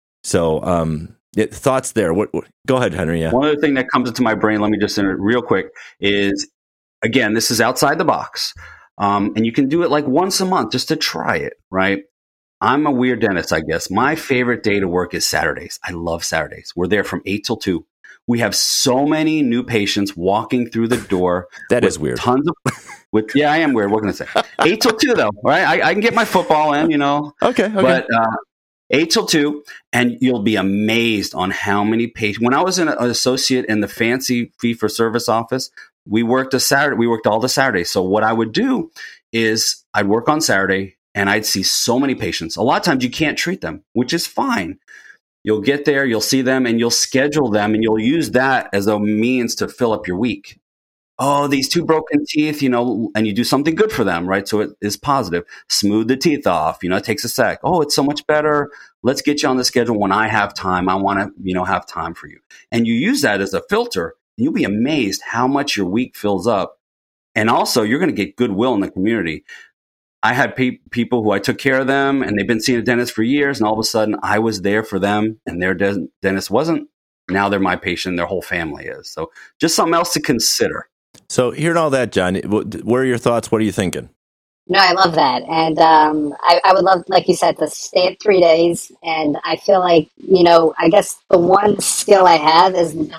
So thoughts there. Go ahead, Henry. Yeah. One other thing that comes into my brain, let me just enter real quick, is, again, this is outside the box. And you can do it like once a month just to try it, right? I'm a weird dentist, I guess. My favorite day to work is Saturdays. I love Saturdays. We're there from 8 till 2. We have so many new patients walking through the door. That is weird. Yeah, I am weird. What can I say? 8 till 2, though, right? I can get my football in, Okay. But 8 till 2, and you'll be amazed on how many patients. When I was an associate in the fancy fee-for-service office, we worked all the Saturdays. So what I would do is I'd work on Saturday and I'd see so many patients. A lot of times you can't treat them, which is fine. You'll get there, you'll see them, and you'll schedule them, and you'll use that as a means to fill up your week. Oh, these 2 broken teeth, and you do something good for them, right? So it is positive. Smooth the teeth off, it takes a sec. Oh, it's so much better. Let's get you on the schedule when I have time. I want to, have time for you. And you use that as a filter. You'll be amazed how much your week fills up. And also, you're going to get goodwill in the community. I had people who I took care of them, and they've been seeing a dentist for years, and all of a sudden, I was there for them, and their dentist wasn't. Now they're my patient, their whole family is. So just something else to consider. So hearing all that, John, what are your thoughts? What are you thinking? No, I love that. And I would love, like you said, to stay at 3 days. And I feel like, I guess the one skill I have is the ability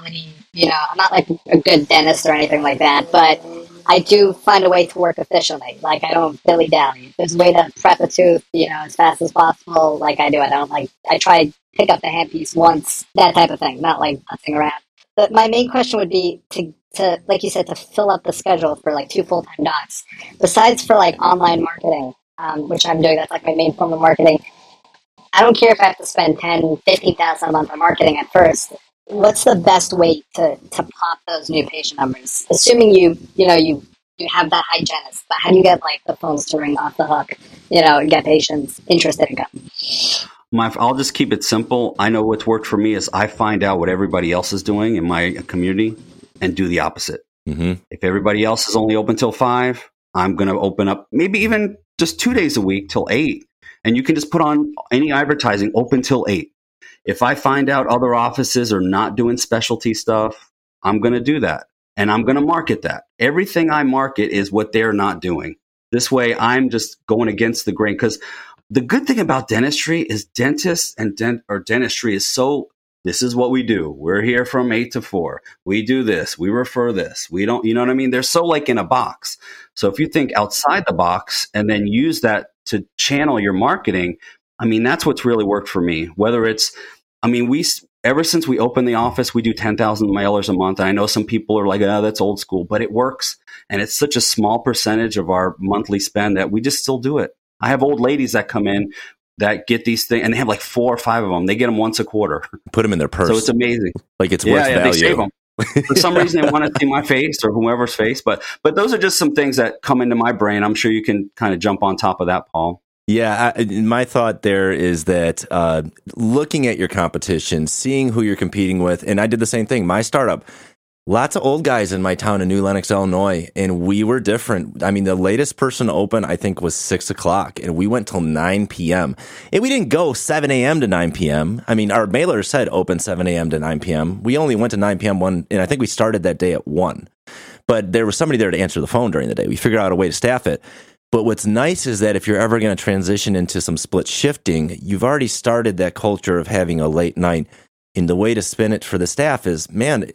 I'm not like a good dentist or anything like that, but I do find a way to work efficiently. Like, I don't dilly dally. If there's a way to prep a tooth, as fast as possible, like I do it. I try to pick up the handpiece once, that type of thing, not like messing around. But my main question would be to like you said, to fill up the schedule for like 2 full-time docs. Besides for like online marketing, which I'm doing, that's like my main form of marketing. I don't care if I have to spend 10, 15,000 a month on marketing at first. What's the best way to pop those new patient numbers? Assuming you have that hygienist, but how do you get like the phones to ring off the hook, and get patients interested in coming? I'll just keep it simple. I know what's worked for me is I find out what everybody else is doing in my community and do the opposite. Mm-hmm. If everybody else is only open till 5, I'm going to open up maybe even just 2 days a week till 8. And you can just put on any advertising open till 8. If I find out other offices are not doing specialty stuff, I'm going to do that. And I'm going to market that. Everything I market is what they're not doing. This way, I'm just going against the grain. Because the good thing about dentistry is dentists and dentistry is so, this is what we do. We're here from 8 to 4. We do this. We refer this. We don't, you know what I mean? They're so like in a box. So if you think outside the box and then use that to channel your marketing, I mean, that's what's really worked for me. Whether it's, ever since we opened the office, we do 10,000 mailers a month. And I know some people are like, oh, that's old school, but it works. And it's such a small percentage of our monthly spend that we just still do it. I have old ladies that come in that get these things, and they have like 4 or 5 of them. They get them once a quarter. Put them in their purse. So it's amazing. Like it's worth value. They save them. For some reason, they want to see my face or whoever's face. But those are just some things that come into my brain. I'm sure you can kind of jump on top of that, Paul. Yeah, my thought there is that looking at your competition, seeing who you're competing with, and I did the same thing. My startup, lots of old guys in my town in New Lenox, Illinois, and we were different. I mean, the latest person to open, I think, was 6 o'clock, and we went till 9 p.m. And we didn't go 7 a.m. to 9 p.m. I mean, our mailer said open 7 a.m. to 9 p.m. We only went to 9 p.m. and I think we started that day at 1. But there was somebody there to answer the phone during the day. We figured out a way to staff it. But what's nice is that if you're ever going to transition into some split shifting, you've already started that culture of having a late night. And the way to spin it for the staff is, man,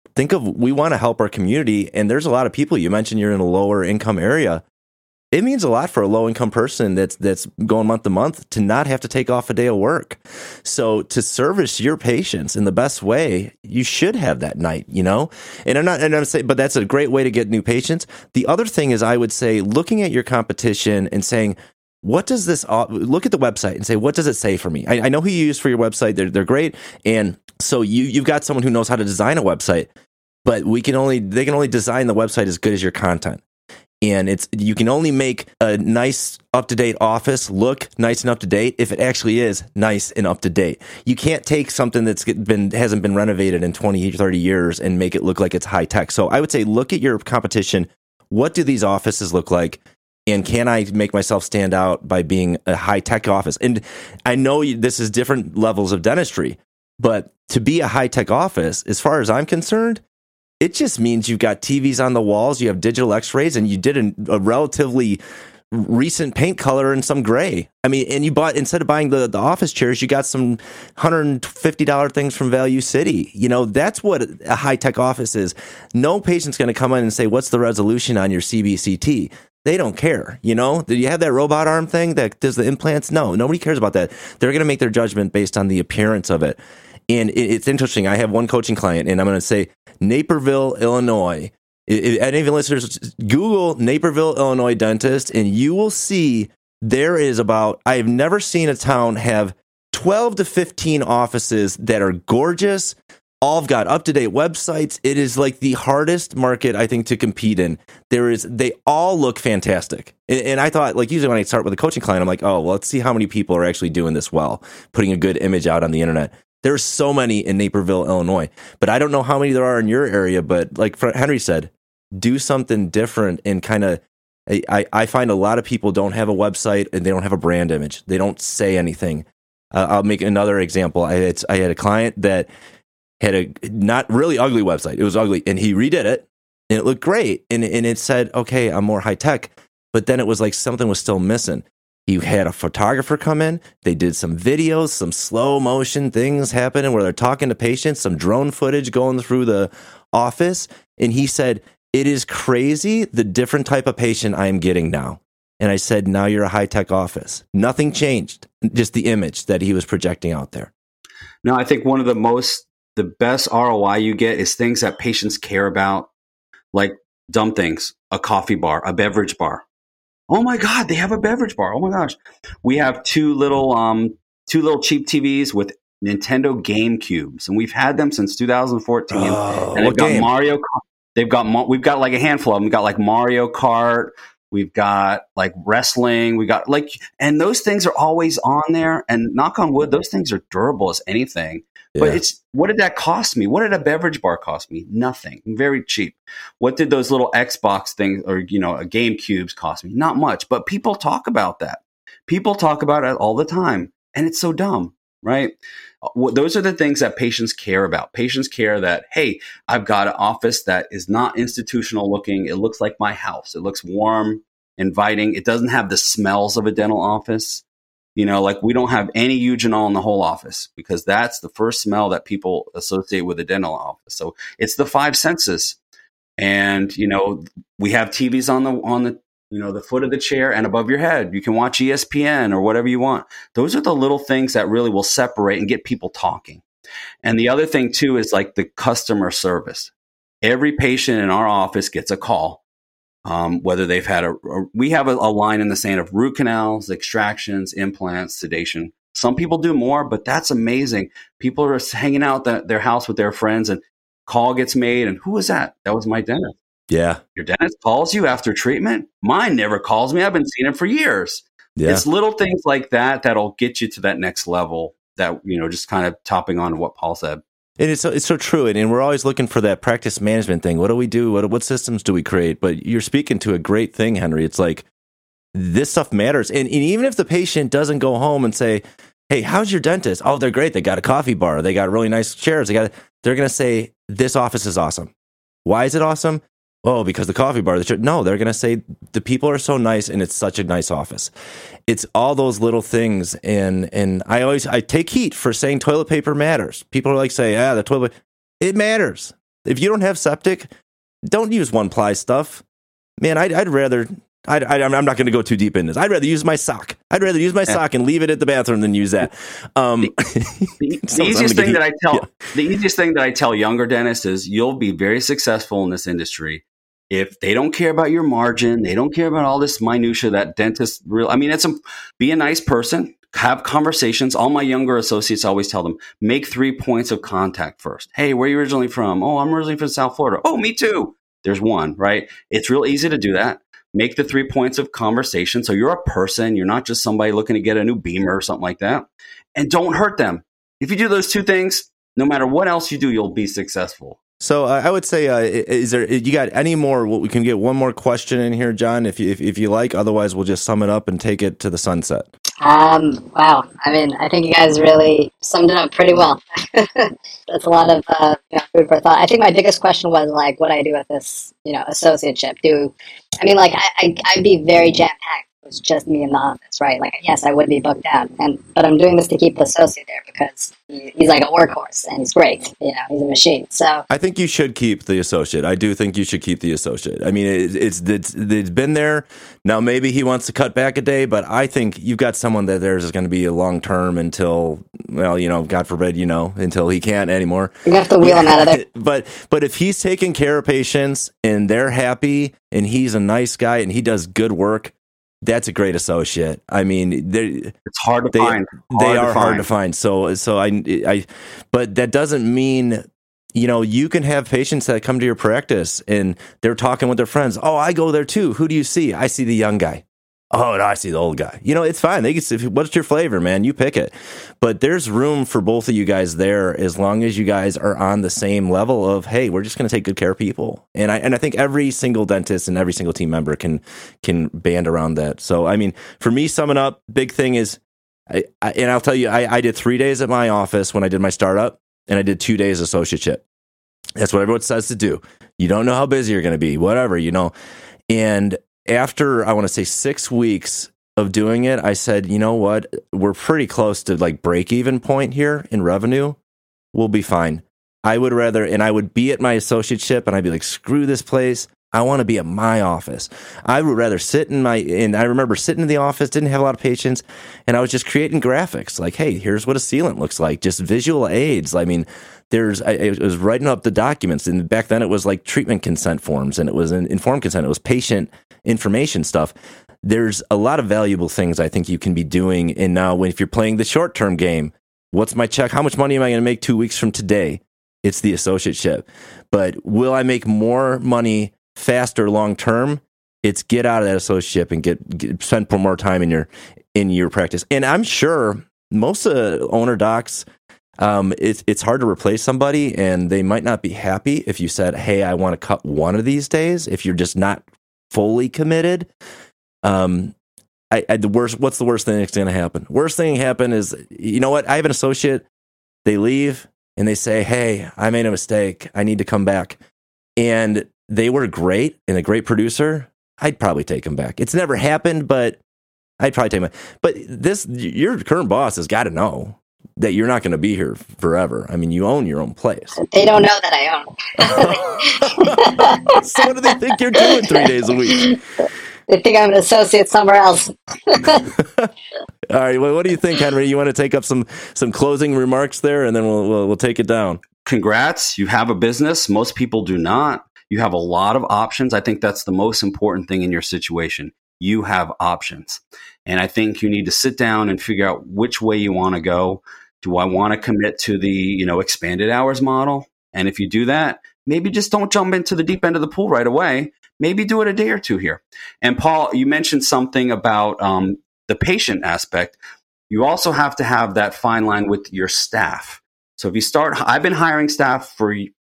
we want to help our community. And there's a lot of people. You mentioned you're in a lower income area. It means a lot for a low income person that's going month to month to not have to take off a day of work. So to service your patients in the best way, you should have that night, And I'm saying, but that's a great way to get new patients. The other thing is, I would say, looking at your competition and saying, what does this? Look at the website and say, what does it say for me? I know who you use for your website; they're great, and so you've got someone who knows how to design a website. But they can only design the website as good as your content. And you can only make a nice, up-to-date office look nice and up-to-date if it actually is nice and up-to-date. You can't take something hasn't been renovated in 20, 30 years and make it look like it's high-tech. So I would say look at your competition. What do these offices look like? And can I make myself stand out by being a high-tech office? And I know this is different levels of dentistry, but to be a high-tech office, as far as I'm concerned, it just means you've got TVs on the walls, you have digital x-rays, and you did a relatively recent paint color and some gray. I mean, and you bought, instead of buying the office chairs, you got some $150 things from Value City. That's what a high-tech office is. No patient's going to come in and say, what's the resolution on your CBCT? They don't care. Do you have that robot arm thing that does the implants? No, nobody cares about that. They're going to make their judgment based on the appearance of it. And it's interesting. I have one coaching client, and I'm going to say Naperville, Illinois. If any of your listeners, Google Naperville, Illinois dentist, and you will see there is I have never seen a town have 12 to 15 offices that are gorgeous. All have got up-to-date websites. It is like the hardest market, I think, to compete in. They all look fantastic. And I thought, like, usually when I start with a coaching client, I'm like, oh, well, let's see how many people are actually doing this well, putting a good image out on the internet. There's so many in Naperville, Illinois, but I don't know how many there are in your area. But like Henry said, do something different and kind of, I find a lot of people don't have a website and they don't have a brand image. They don't say anything. I'll make another example. I had a client that had a not really ugly website. It was ugly, and he redid it, and it looked great. And it said, okay, I'm more high tech, but then it was like something was still missing. He had a photographer come in. They did some videos, some slow motion things happening where they're talking to patients, some drone footage going through the office. And he said, it is crazy the different type of patient I am getting now. And I said, now you're a high-tech office. Nothing changed, just the image that he was projecting out there. No, I think one of the best ROI you get is things that patients care about, like dumb things, a coffee bar, a beverage bar. Oh my God, they have a beverage bar. Oh my gosh. We have two little cheap TVs with Nintendo Game Cubes, and we've had them since 2014. And they've got game? Mario Kart. We've got like a handful of them. We've got like Mario Kart. We've got like wrestling. We got like, and those things are always on there. And knock on wood, those things are durable as anything. Yeah. But what did that cost me? What did a beverage bar cost me? Nothing. Very cheap. What did those little Xbox things or, a Game Cubes cost me? Not much. But people talk about that. People talk about it all the time. And it's so dumb, right? Those are the things that patients care about. Patients care that, hey, I've got an office that is not institutional looking. It looks like my house. It looks warm, inviting. It doesn't have the smells of a dental office. Like we don't have any eugenol in the whole office because that's the first smell that people associate with a dental office. So it's the 5 senses. And, we have TVs on the foot of the chair and above your head. You can watch ESPN or whatever you want. Those are the little things that really will separate and get people talking. And the other thing too is like the customer service. Every patient in our office gets a call. Whether they've had we have a line in the sand of root canals, extractions, implants, sedation. Some people do more, but that's amazing. People are hanging out at their house with their friends and call gets made. And who was that? That was my dentist. Yeah. Your dentist calls you after treatment? Mine never calls me. I've been seeing him for years. Yeah. It's little things like that that'll get you to that next level that, just kind of topping on what Paul said. And it's so true. And we're always looking for that practice management thing. What do we do? What systems do we create? But you're speaking to a great thing, Henry. It's like this stuff matters. And even if the patient doesn't go home and say, hey, how's your dentist? Oh, they're great. They got a coffee bar. They got really nice chairs. They're going to say, this office is awesome. Why is it awesome? Oh, because the coffee bar. No, they're going to say the people are so nice and it's such a nice office. It's all those little things. And I take heat for saying toilet paper matters. People are like, the toilet, it matters. If you don't have septic, don't use 1-ply stuff. Man, I'm not going to go too deep in this. I'd rather use my sock. I'd rather use my sock and leave it at the bathroom than use that. The easiest thing that I tell younger dentists is you'll be very successful in this industry if they don't care about your margin. They don't care about all this minutia that dentists be a nice person, have conversations. All my younger associates always tell them, make 3 points of contact first. Hey, where are you originally from? Oh, I'm originally from South Florida. Oh, me too. There's one, right? It's real easy to do that. Make the 3 points of conversation. So you're a person. You're not just somebody looking to get a new Beamer or something like that. And don't hurt them. If you do those 2 things, no matter what else you do, you'll be successful. So I would say, you got any more? We can get one more question in here, John, if you like. Otherwise, we'll just sum it up and take it to the sunset. Wow. I think you guys really summed it up pretty well. That's a lot of food for thought. I think my biggest question was like, what do I do with this, associateship? I'd be very jam-packed. It's just me in the office, right? Like, yes, I would be booked out, but I'm doing this to keep the associate there because he's like a workhorse and he's great. He's a machine. So I think you should keep the associate. I do think you should keep the associate. I mean, it's been there. Now maybe he wants to cut back a day, but I think you've got someone that theirs is going to be a long term until, God forbid, until he can't anymore. You have to wheel him out of there. But if he's taking care of patients and they're happy and he's a nice guy and he does good work, that's a great associate. I mean, it's hard to find. They are hard to find. So but that doesn't mean, you can have patients that come to your practice and they're talking with their friends. Oh, I go there too. Who do you see? I see the young guy. Oh, no, I see the old guy. It's fine. They can say, what's your flavor, man? You pick it. But there's room for both of you guys there as long as you guys are on the same level of, hey, we're just going to take good care of people. And I think every single dentist and every single team member can band around that. So, for me, summing up, big thing is, and I'll tell you, I did 3 days at my office when I did my startup, and I did 2 days associateship. That's what everyone says to do. You don't know how busy you're going to be, whatever, And after, I want to say 6 weeks, of doing it, I said, you know what? We're pretty close to like break even point here in revenue. We'll be fine. I would rather, and I would be at my associateship and I'd be like, screw this place. I want to be at my office. I would rather sit and I remember sitting in the office, didn't have a lot of patience, and I was just creating graphics like, hey, here's what a sealant looks like, just visual aids. I mean, I was writing up the documents, and back then it was like treatment consent forms, and it was an informed consent. It was patient information stuff. There's a lot of valuable things I think you can be doing. And now if you're playing the short-term game, what's my check? How much money am I going to make 2 weeks from today? It's the associateship. But will I make more money faster long-term? It's get out of that associateship and spend more time in your practice. And I'm sure most owner docs, it's hard to replace somebody, and they might not be happy if you said, hey, I want to cut one of these days, if you're just not fully committed. What's the worst thing that's going to happen? Worst thing happen is, you know what? I have an associate. They leave and they say, hey, I made a mistake. I need to come back. And they were great and a great producer. I'd probably take them back. It's never happened, but I'd probably take them back. But your current boss has got to know that you're not going to be here forever. I mean, you own your own place. They don't know that I own. So what do they think you're doing 3 days a week? They think I'm an associate somewhere else. All right. Well, what do you think, Henry? You want to take up some closing remarks there, and then we'll take it down. Congrats. You have a business. Most people do not. You have a lot of options. I think that's the most important thing in your situation. You have options. And I think you need to sit down and figure out which way you want to go. Do I want to commit to the, expanded hours model? And if you do that, maybe just don't jump into the deep end of the pool right away. Maybe do it a day or two here. And Paul, you mentioned something about the patient aspect. You also have to have that fine line with your staff. So if you start, I've been hiring staff for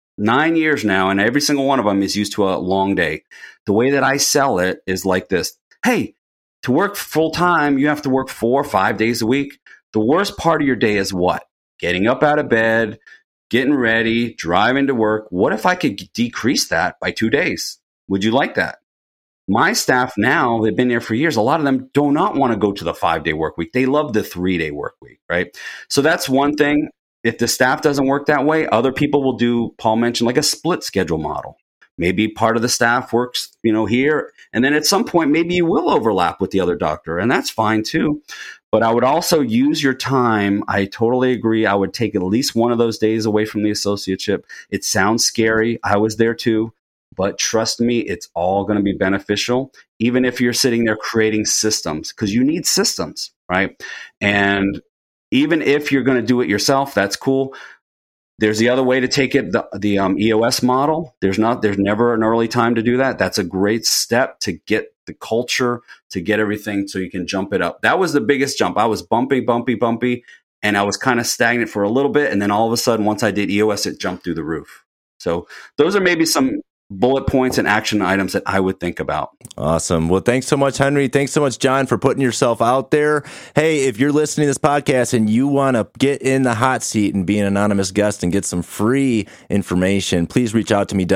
9 years now, and every single one of them is used to a long day. The way that I sell it is like this. Hey, to work full time, you have to work 4 or 5 days a week. The worst part of your day is what? Getting up out of bed, getting ready, driving to work. What if I could decrease that by 2 days? Would you like that? My staff now, they've been there for years. A lot of them do not want to go to the 5-day work week. They love the 3-day work week, right? So that's one thing. If the staff doesn't work that way, other people will do, Paul mentioned, like a split schedule model. Maybe part of the staff works, here. And then at some point, maybe you will overlap with the other doctor, and that's fine too. But I would also use your time. I totally agree. I would take at least one of those days away from the associateship. It sounds scary. I was there too. But trust me, it's all going to be beneficial, even if you're sitting there creating systems, because you need systems, right? And even if you're going to do it yourself, that's cool. There's the other way to take it, the EOS model. There's never an early time to do that. That's a great step to get the culture, to get everything so you can jump it up. That was the biggest jump. I was bumpy, and I was kind of stagnant for a little bit. And then all of a sudden, once I did EOS, it jumped through the roof. So those are maybe some bullet points and action items that I would think about. Awesome. Well, thanks so much, Henry. Thanks so much, John, for putting yourself out there. Hey, if you're listening to this podcast and you want to get in the hot seat and be an anonymous guest and get some free information, please reach out to me,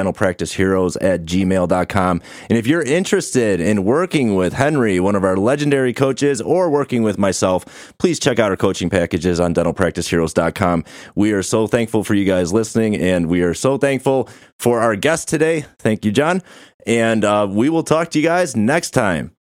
dentalpracticeheroes@gmail.com. And if you're interested in working with Henry, one of our legendary coaches, or working with myself, please check out our coaching packages on dentalpracticeheroes.com. We are so thankful for you guys listening, and we are so thankful for our guest today. Thank you, John. And we will talk to you guys next time.